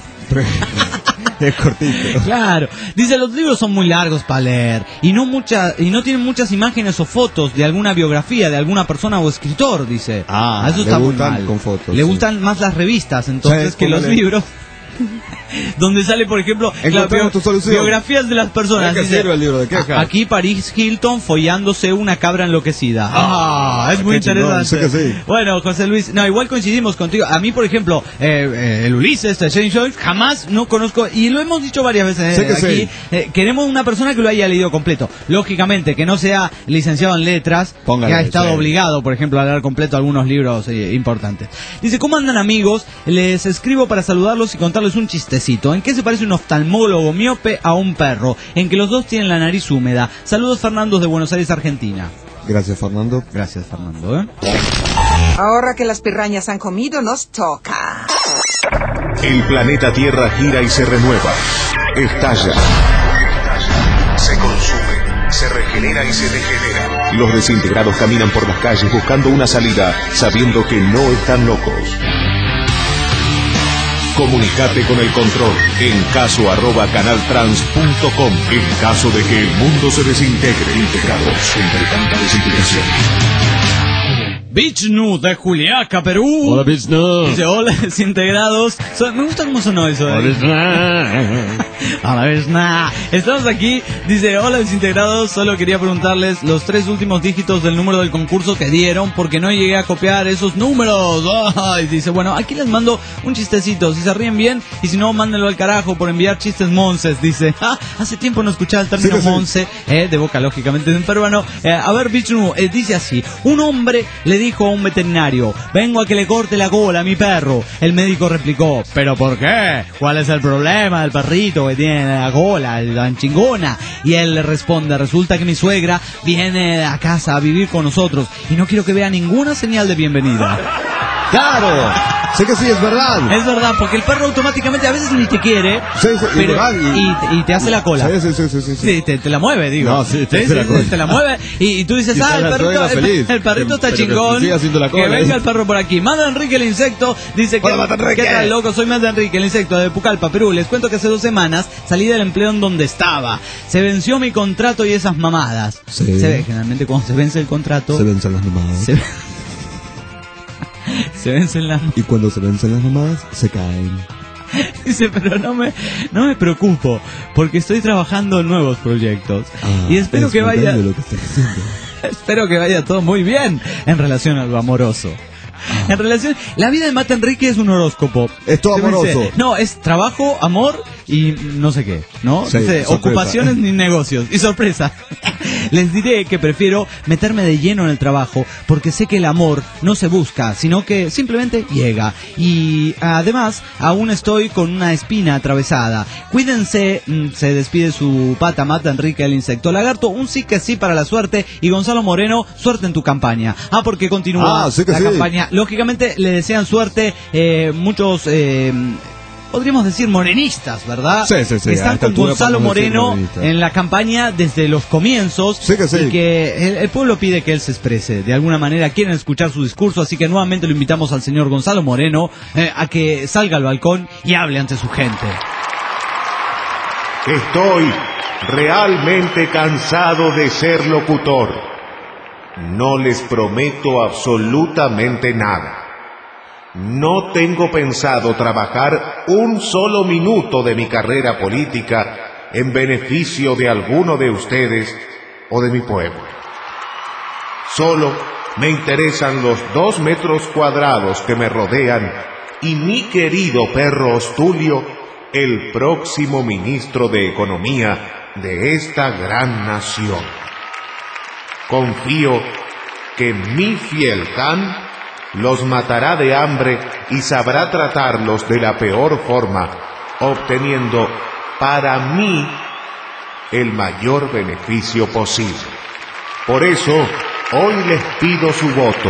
[SPEAKER 4] Es cortito.
[SPEAKER 3] Claro. Dice, los libros son muy largos para leer y no tienen muchas imágenes o fotos de alguna biografía de alguna persona o escritor, dice. Eso está muy mal.
[SPEAKER 4] Con fotos,
[SPEAKER 3] le gustan más las revistas entonces que los libros. Donde sale, por ejemplo, biografías de las personas.
[SPEAKER 4] ¿De qué sirve el libro de quejas?
[SPEAKER 3] Aquí Paris Hilton follándose una cabra enloquecida. Es muy interesante.
[SPEAKER 4] Sé que sí.
[SPEAKER 3] Bueno, José Luis, igual coincidimos contigo. A mí, por ejemplo, el Ulises, James Joyce, jamás no conozco, y lo hemos dicho varias veces aquí. Queremos una persona que lo haya leído completo. Lógicamente, que no sea licenciado en letras, que ha estado obligado, por ejemplo, a leer completo algunos libros importantes. Dice, ¿cómo andan, amigos? Les escribo para saludarlos y contarles un chistecito. ¿En qué se parece un oftalmólogo miope a un perro? En que los dos tienen la nariz húmeda. Saludos, Fernando, de Buenos Aires, Argentina.
[SPEAKER 4] Gracias, Fernando.
[SPEAKER 3] Gracias, Fernando.
[SPEAKER 8] Ahora que las pirrañas han comido, nos toca.
[SPEAKER 2] El planeta Tierra gira y se renueva. Estalla. Se consume, se regenera y se degenera. Los desintegrados caminan por las calles buscando una salida, sabiendo que no están locos. Comunicate con el control en caso@canaltrans.com. En caso de que el mundo se desintegre, integrados entre tanta desintegración.
[SPEAKER 3] Bichnu de Juliaca, Perú.
[SPEAKER 4] Hola, Bichnu.
[SPEAKER 3] Dice, hola, desintegrados. Me gusta cómo sonó eso. Hola, Bichnu. Estamos aquí. Dice, hola, desintegrados. Solo quería preguntarles los 3 últimos dígitos del número del concurso que dieron, porque no llegué a copiar esos números. Dice, bueno, aquí les mando un chistecito. Si se ríen bien, y si no, mándenlo al carajo por enviar chistes monces. Dice, hace tiempo no escuchaba el término monce, de boca, lógicamente, de un peruano. A ver, Bichnu, dice así: un hombre le dijo a un veterinario, vengo a que le corte la cola a mi perro. El médico replicó, ¿pero por qué? ¿Cuál es el problema del perrito que tiene la cola, la chingona? Y él le responde, resulta que mi suegra viene a casa a vivir con nosotros y no quiero que vea ninguna señal de bienvenida.
[SPEAKER 4] ¡Claro! Sé que sí, es verdad.
[SPEAKER 3] Es verdad, porque el perro automáticamente a veces ni te quiere,
[SPEAKER 4] sí,
[SPEAKER 3] pero, y te hace la cola.
[SPEAKER 4] Sí.
[SPEAKER 3] Te la mueve, digo.
[SPEAKER 4] No, sí, te
[SPEAKER 3] la mueve y tú dices, el perrito está chingón, que venga el perro por aquí. Manda Enrique el insecto, dice que...
[SPEAKER 4] Hola, Enrique.
[SPEAKER 3] ¿Qué tal, loco? Soy Manda Enrique el insecto de Pucallpa, Perú. Les cuento que hace 2 semanas salí del empleo en donde estaba. Se venció mi contrato y esas mamadas.
[SPEAKER 4] Sí.
[SPEAKER 3] Se ve, generalmente cuando se vence el contrato...
[SPEAKER 4] Se vencen las mamadas.
[SPEAKER 3] Se vencen las...
[SPEAKER 4] Y cuando se vencen las mamadas, se caen.
[SPEAKER 3] Dice, pero no me preocupo, porque estoy trabajando en nuevos proyectos. Y espero que vaya...
[SPEAKER 4] Lo que estoy haciendo.
[SPEAKER 3] Espero que vaya todo muy bien en relación a lo amoroso. En relación, la vida de Mata Enrique es un horóscopo.
[SPEAKER 4] Es todo amoroso.
[SPEAKER 3] No, es trabajo, amor y no sé qué, ¿no?
[SPEAKER 4] Sí,
[SPEAKER 3] Dice, ocupaciones ni negocios. Y sorpresa. Les diré que prefiero meterme de lleno en el trabajo porque sé que el amor no se busca, sino que simplemente llega. Y además, aún estoy con una espina atravesada. Cuídense, se despide su pata Mata Enrique el insecto lagarto. Un sí que sí para la suerte. Y Gonzalo Moreno, suerte en tu campaña. Porque continúa la campaña. Lógicamente le desean suerte muchos... podríamos decir morenistas, ¿verdad?
[SPEAKER 4] Sí.
[SPEAKER 3] Están con Gonzalo Moreno en la campaña desde los comienzos.
[SPEAKER 4] Sí. Y
[SPEAKER 3] que el pueblo pide que él se exprese. De alguna manera quieren escuchar su discurso, así que nuevamente lo invitamos al señor Gonzalo Moreno a que salga al balcón y hable ante su gente.
[SPEAKER 2] Estoy realmente cansado de ser locutor. No les prometo absolutamente nada. No tengo pensado trabajar un solo minuto de mi carrera política en beneficio de alguno de ustedes o de mi pueblo. Solo me interesan los 2 metros cuadrados que me rodean y mi querido perro Ostulio, el próximo ministro de Economía de esta gran nación. Confío que mi fiel Can los matará de hambre y sabrá tratarlos de la peor forma, obteniendo para mí el mayor beneficio posible. Por eso, hoy les pido su voto.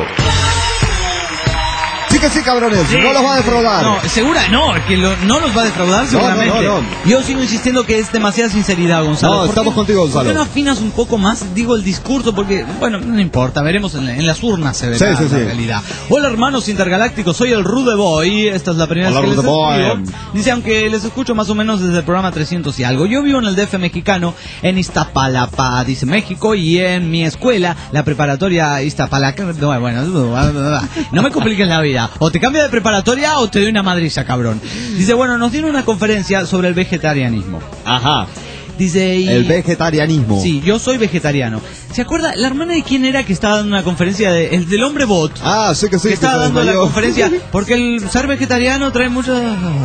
[SPEAKER 4] Sí que sí, cabrones, sí, no los va a defraudar.
[SPEAKER 3] No, no los va a defraudar seguramente.
[SPEAKER 4] No.
[SPEAKER 3] Yo sigo insistiendo que es demasiada sinceridad, Gonzalo.
[SPEAKER 4] No, estamos contigo, Gonzalo.
[SPEAKER 3] ¿Por qué no afinas un poco más, digo, el discurso? Porque, bueno, no importa, veremos en las urnas se verá la realidad. Hola, hermanos intergalácticos, soy el Rude Boy. Esta es la primera vez que les escribo. Dice, aunque les escucho más o menos desde el programa 300 y algo. Yo vivo en el DF mexicano, en Iztapalapa, dice México, y en mi escuela, la preparatoria Iztapalapa. No me compliquen la vida. O te cambio de preparatoria o te doy una madriza, cabrón. Dice, bueno, nos dieron una conferencia sobre el vegetarianismo.
[SPEAKER 4] Ajá.
[SPEAKER 3] Dice...
[SPEAKER 4] El vegetarianismo.
[SPEAKER 3] Sí, yo soy vegetariano. ¿Se acuerda? ¿La hermana de quién era que estaba dando una conferencia el del hombre bot?
[SPEAKER 4] Ah, sí que sí.
[SPEAKER 3] Que estaba dando la conferencia. Porque el ser vegetariano trae mucho...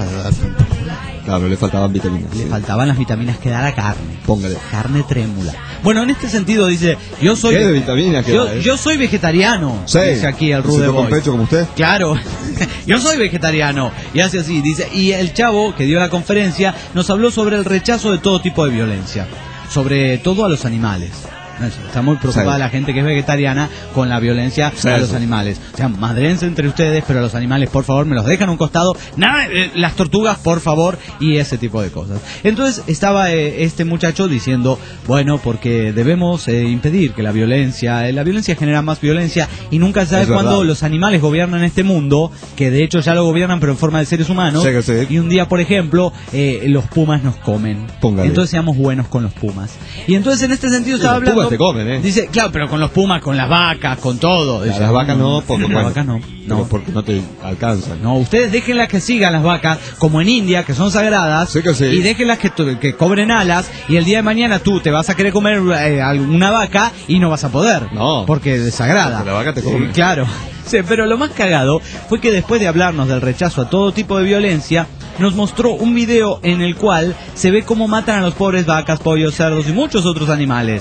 [SPEAKER 4] Claro, le faltaban vitaminas.
[SPEAKER 3] Le faltaban las vitaminas que da la carne.
[SPEAKER 4] Póngale.
[SPEAKER 3] Carne trémula. Bueno, en este sentido dice, yo soy...
[SPEAKER 4] ¿Qué de vitaminas que da,
[SPEAKER 3] yo soy vegetariano.
[SPEAKER 4] Sí.
[SPEAKER 3] Dice aquí el Rude Boy.
[SPEAKER 4] ¿Con pecho como usted?
[SPEAKER 3] Claro. Yo soy vegetariano. Y hace así, dice, y el chavo que dio la conferencia nos habló sobre el rechazo de todo tipo de violencia. Sobre todo a los animales. Está muy preocupada la gente que es vegetariana con la violencia a los animales. O sea, madrense entre ustedes, pero a los animales, por favor, me los dejan a un costado. Nada, las tortugas, por favor, y ese tipo de cosas. Entonces estaba este muchacho diciendo, bueno, porque debemos impedir que la violencia genera más violencia y nunca se sabe cuándo los animales gobiernan este mundo, que de hecho ya lo gobiernan, pero en forma de seres humanos. Y un día, por ejemplo, los pumas nos comen.
[SPEAKER 4] Póngale.
[SPEAKER 3] Entonces seamos buenos con los pumas. Y entonces en este sentido estaba hablando...
[SPEAKER 4] Te comen,
[SPEAKER 3] Dice, claro, pero con los pumas, con las vacas, con todo. Dice,
[SPEAKER 4] las vacas no, porque
[SPEAKER 3] las vacas no.
[SPEAKER 4] Porque no te alcanzan.
[SPEAKER 3] No, ustedes déjenlas que sigan las vacas, como en India, que son sagradas.
[SPEAKER 4] Sí que sí.
[SPEAKER 3] Y déjenlas que cobren alas. Y el día de mañana tú te vas a querer comer una vaca y no vas a poder.
[SPEAKER 4] No.
[SPEAKER 3] Porque es sagrada.
[SPEAKER 4] Porque la vaca te come.
[SPEAKER 3] Claro. Sí, pero lo más cagado fue que después de hablarnos del rechazo a todo tipo de violencia, nos mostró un video en el cual se ve cómo matan a los pobres vacas, pollos, cerdos y muchos otros animales.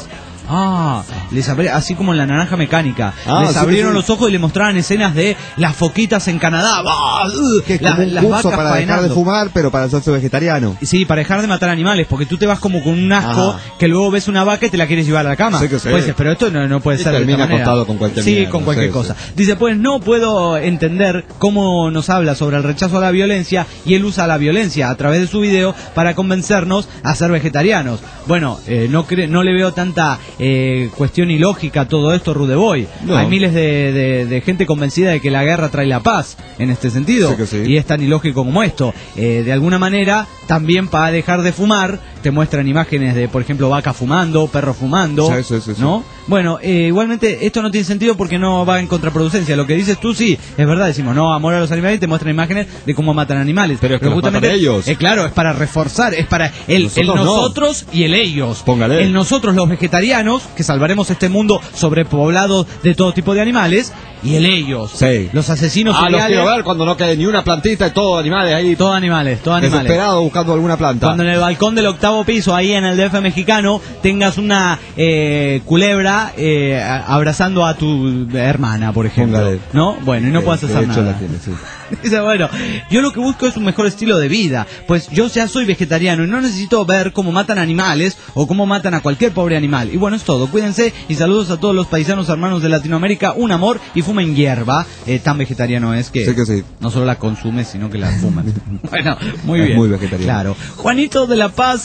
[SPEAKER 3] Les así como en La Naranja Mecánica. Les abrieron los ojos y le mostraban escenas de las foquitas en Canadá.
[SPEAKER 4] Que es como un curso para dejar de fumar, pero para hacerse vegetariano.
[SPEAKER 3] Sí, para dejar de matar animales, porque tú te vas como con un asco que luego ves una vaca y te la quieres llevar a la cama.
[SPEAKER 4] Sí.
[SPEAKER 3] Pues dices, pero esto no puede ser.
[SPEAKER 4] Termina acostado con cualquier mierda,
[SPEAKER 3] con cualquier cosa. Dice, pues no puedo entender cómo nos habla sobre el rechazo a la violencia y él usa la violencia a través de su video para convencernos a ser vegetarianos. Bueno, no le veo tanta cuestión ilógica a todo esto, Rudeboy. No. Hay miles de gente convencida de que la guerra trae la paz en este sentido. Y es tan ilógico como esto. De alguna manera, también para dejar de fumar, te muestran imágenes de, por ejemplo, vaca fumando, perro fumando, ¿no? Bueno, igualmente esto no tiene sentido porque no va en contraproducencia. Lo que dices tú sí, es verdad, decimos no, amor a los animales, y te muestran imágenes de cómo matan animales.
[SPEAKER 4] Pero es que justamente ellos.
[SPEAKER 3] Claro, es para reforzar, es para el nosotros y el ellos.
[SPEAKER 4] Póngale.
[SPEAKER 3] El nosotros, los vegetarianos, que salvaremos este mundo sobrepoblado de todo tipo de animales, y el ellos. Sí. Los asesinos
[SPEAKER 4] seriales. Los quiero ver cuando no quede ni una plantita y todo animales ahí.
[SPEAKER 3] Todo animales.
[SPEAKER 4] Desesperado buscando alguna planta.
[SPEAKER 3] Cuando en el balcón del 8º piso, ahí en el DF mexicano, tengas una culebra abrazando a tu hermana, por ejemplo. Póngale. ¿No? Bueno, y no puedes hacer nada. Dice, bueno, yo lo que busco es un mejor estilo de vida, pues yo ya soy vegetariano y no necesito ver cómo matan animales o cómo matan a cualquier pobre animal. Y bueno, es todo, cuídense y saludos a todos los paisanos hermanos de Latinoamérica, un amor y fumen hierba. Tan vegetariano es que, no solo la consume, sino que la fuman. Bueno, muy bien.
[SPEAKER 4] Muy vegetariano.
[SPEAKER 3] Claro. Juanito de La Paz,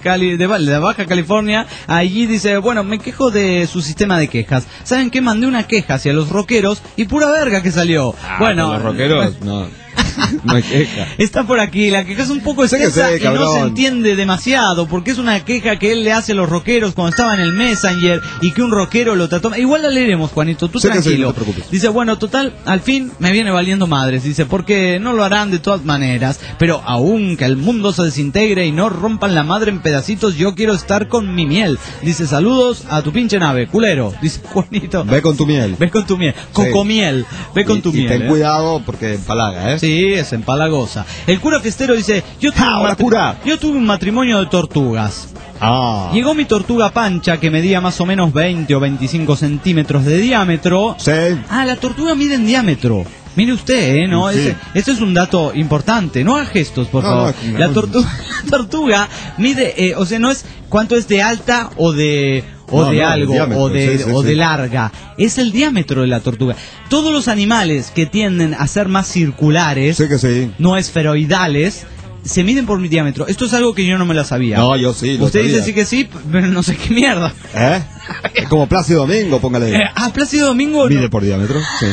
[SPEAKER 3] de Baja California, allí dice, bueno, me quejo de su sistema de quejas. ¿Saben qué? Mandé una queja hacia los rockeros y pura verga que salió. Bueno,
[SPEAKER 4] los rockeros, no hay queja.
[SPEAKER 3] Está por aquí, la queja es un poco extensa y no se entiende demasiado, porque es una queja que él le hace a los rockeros cuando estaba en el Messenger y que un rockero lo trató. Igual la leeremos, Juanito, tú tranquilo. No te preocupes. Dice, bueno, total, al fin me viene valiendo madres, dice, porque no lo harán de todas maneras, pero aún que el mundo se desintegre y no rompan la madre en pedacitos, yo quiero estar con mi miel. Dice, saludos a tu pinche nave, culero, dice Juanito.
[SPEAKER 4] Ve con tu miel.
[SPEAKER 3] Cocomiel, ve con tu miel.
[SPEAKER 4] Y ten cuidado porque empalaga,
[SPEAKER 3] Sí, es empalagosa. El cura fiestero dice, yo tuve un matrimonio de tortugas. Llegó mi tortuga Pancha, que medía más o menos 20 o 25 centímetros de diámetro.
[SPEAKER 4] Sí.
[SPEAKER 3] La tortuga mide en diámetro. Mire usted, ¿no? Sí. Ese es un dato importante. No haga gestos, por favor. La tortuga mide, o sea, no es cuánto es de alta o de algo, diámetro, o de larga. Es el diámetro de la tortuga. Todos los animales que tienden a ser más circulares, no esferoidales, se miden por mi diámetro. Esto es algo que yo no me la sabía.
[SPEAKER 4] No, yo sí.
[SPEAKER 3] Usted dice sí que sí, pero no sé qué mierda.
[SPEAKER 4] Es como Plácido Domingo, póngale.
[SPEAKER 3] Plácido Domingo.
[SPEAKER 4] Mide por diámetro, sí.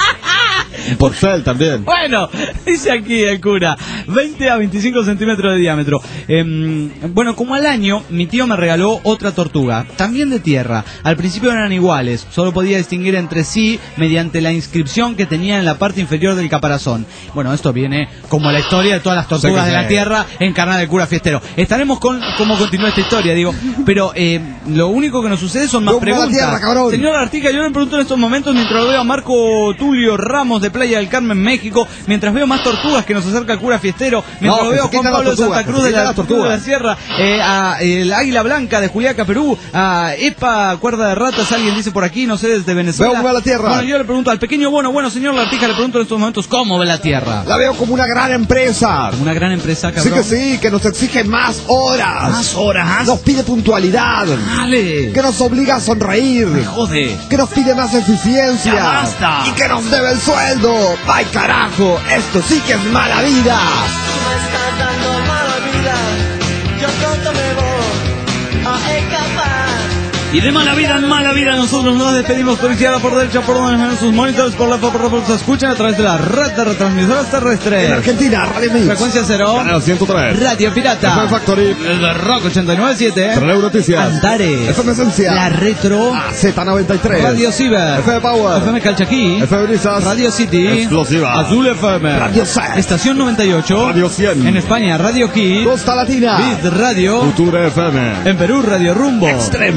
[SPEAKER 4] Porcel también.
[SPEAKER 3] Bueno, dice aquí el cura, 20 a 25 centímetros de diámetro. Bueno, como al año, mi tío me regaló otra tortuga, también de tierra. Al principio eran iguales, solo podía distinguir entre sí mediante la inscripción que tenía en la parte inferior del caparazón. Bueno, esto viene como la historia de todas las tortugas de la tierra en Carnal del Cura Fiestero. Estaremos con cómo continúa esta historia, digo. Pero lo único que nos sucede son más preguntas.
[SPEAKER 4] Tierra,
[SPEAKER 3] señor Artica, yo le pregunto en estos momentos mientras veo a Marco Tulio Ramos de Playa del Carmen, México, mientras veo más tortugas que nos acerca el cura fiestero, mientras veo a Juan Pablo de Santa Cruz de la Sierra, a el Águila Blanca de Juliaca, Perú, a Epa Cuerda de Ratas, alguien dice por aquí, no sé, desde Venezuela.
[SPEAKER 4] Veo la tierra.
[SPEAKER 3] Bueno, yo le pregunto al pequeño bueno, señor Lartija, le pregunto en estos momentos, ¿cómo ve la tierra?
[SPEAKER 4] La veo como una gran empresa.
[SPEAKER 3] Una gran empresa, cabrón.
[SPEAKER 4] Sí, que nos exige más horas.
[SPEAKER 3] ¿Más horas?
[SPEAKER 4] Nos pide puntualidad.
[SPEAKER 3] Dale.
[SPEAKER 4] Que nos obliga a sonreír.
[SPEAKER 3] Me jode.
[SPEAKER 4] Que nos pide más eficiencia.
[SPEAKER 3] Ya basta.
[SPEAKER 4] Y que nos debe el sueldo. ¡Ay, carajo! ¡Esto sí que es mala vida!
[SPEAKER 9] Tú me estás dando mala vida. Yo pronto me voy a escapar.
[SPEAKER 3] Y de mala vida en mala vida nosotros nos despedimos por izquierda, por derecha, por donde en sus monitores, por la por se escuchan a través de la red de retransmisoras terrestres.
[SPEAKER 4] En Argentina, Radio Mix.
[SPEAKER 3] Frecuencia 0.
[SPEAKER 4] Canal 103.
[SPEAKER 3] Radio Pirata.
[SPEAKER 4] FM Factory.
[SPEAKER 3] El Rock 89.7.
[SPEAKER 4] Releu Noticias.
[SPEAKER 3] Antares.
[SPEAKER 4] FM Esencia.
[SPEAKER 3] La Retro.
[SPEAKER 4] Z93.
[SPEAKER 3] Radio Ciber.
[SPEAKER 4] FM Power.
[SPEAKER 3] FM Calchaquí.
[SPEAKER 4] FM Brisas.
[SPEAKER 3] Radio City.
[SPEAKER 4] Explosiva.
[SPEAKER 3] Azul FM.
[SPEAKER 4] Radio Set.
[SPEAKER 3] Estación 98.
[SPEAKER 4] Radio 100.
[SPEAKER 3] En España, Radio Kid.
[SPEAKER 4] Costa Latina.
[SPEAKER 3] Bit Radio.
[SPEAKER 4] Futura FM.
[SPEAKER 3] En Perú, Radio Rumbo.
[SPEAKER 4] Extremo.
[SPEAKER 3] Y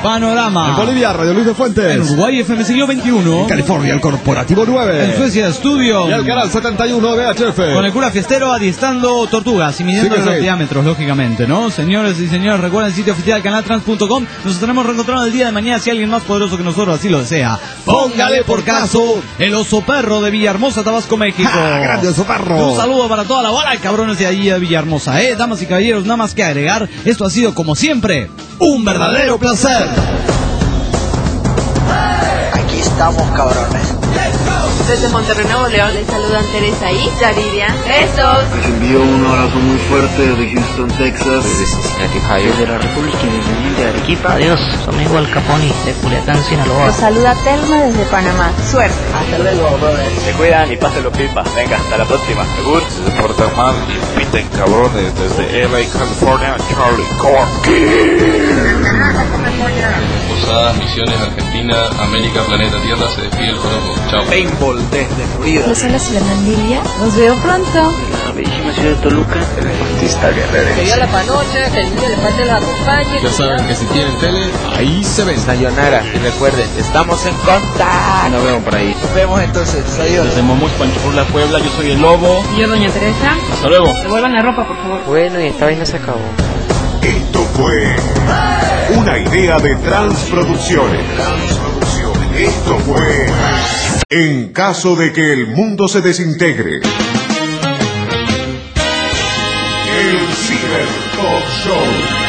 [SPEAKER 3] Panorama.
[SPEAKER 4] En Bolivia, Radio Luis de Fuentes.
[SPEAKER 3] En Uruguay, FM Siglo XXI.
[SPEAKER 4] En California, el Corporativo 9.
[SPEAKER 3] En Suecia, Estudio.
[SPEAKER 4] Y el canal 71 de HF.
[SPEAKER 3] Con el cura fiestero adiestrando tortugas y midiendo los diámetros, lógicamente, ¿no? Señores y señores, recuerden el sitio oficial canaltrans.com. Nos estaremos reencontrando el día de mañana si alguien más poderoso que nosotros así lo desea. Póngale por caso el oso perro de Villahermosa, Tabasco, México.
[SPEAKER 4] ¡Grande oso perro!
[SPEAKER 3] Un saludo para toda la bola de cabrones de allí de Villahermosa, damas y caballeros, nada más que agregar. Esto ha sido, como siempre, un verdadero placer.
[SPEAKER 10] Aquí estamos, cabrones.
[SPEAKER 11] Desde Monterrey, Nuevo León, les saludan Teresa y Yaridia. ¡Besos!
[SPEAKER 12] Les envío un abrazo muy fuerte desde Houston, Texas.
[SPEAKER 13] Desde Cincinnati, Ohio.
[SPEAKER 14] Desde la República Independiente de Arequipa.
[SPEAKER 15] Adiós, su amigo Al Caponi de Culiacán, Sinaloa.
[SPEAKER 16] Los saluda Telma desde Panamá. Suerte.
[SPEAKER 17] Hasta luego, brothers.
[SPEAKER 18] Se cuidan y pásenlo pipa. Venga, hasta la próxima. Segur.
[SPEAKER 19] Desde Portamar, inviten cabrones. Desde LA, California, Charlie Corky.
[SPEAKER 20] Posadas, Misiones, Argentina, América, Planeta Tierra, se despide el Joropo. Chao.
[SPEAKER 21] Paintball desde Florida.
[SPEAKER 22] Les habla Silvana Lilia. Nos veo pronto.
[SPEAKER 14] La bellísima ciudad de Toluca.
[SPEAKER 23] El artista guerrero.
[SPEAKER 24] Que Dios la panocha, que el niño de parte la acompañe.
[SPEAKER 20] Ya saben que si tienen tele, ahí se ven.
[SPEAKER 25] Sayonara. Y recuerden, estamos en contacto.
[SPEAKER 10] Nos vemos por ahí.
[SPEAKER 21] Nos vemos entonces. Adiós.
[SPEAKER 18] Desde Momus, Panchurla, Puebla, yo soy el Lobo.
[SPEAKER 26] Y yo, doña Teresa.
[SPEAKER 18] Hasta luego.
[SPEAKER 26] Devuelvan la ropa, por favor.
[SPEAKER 14] Bueno, y esta vaina se acabó.
[SPEAKER 2] Esto fue una idea de Transproducciones. Esto fue En caso de que el mundo se desintegre. El Ciber Talk Show.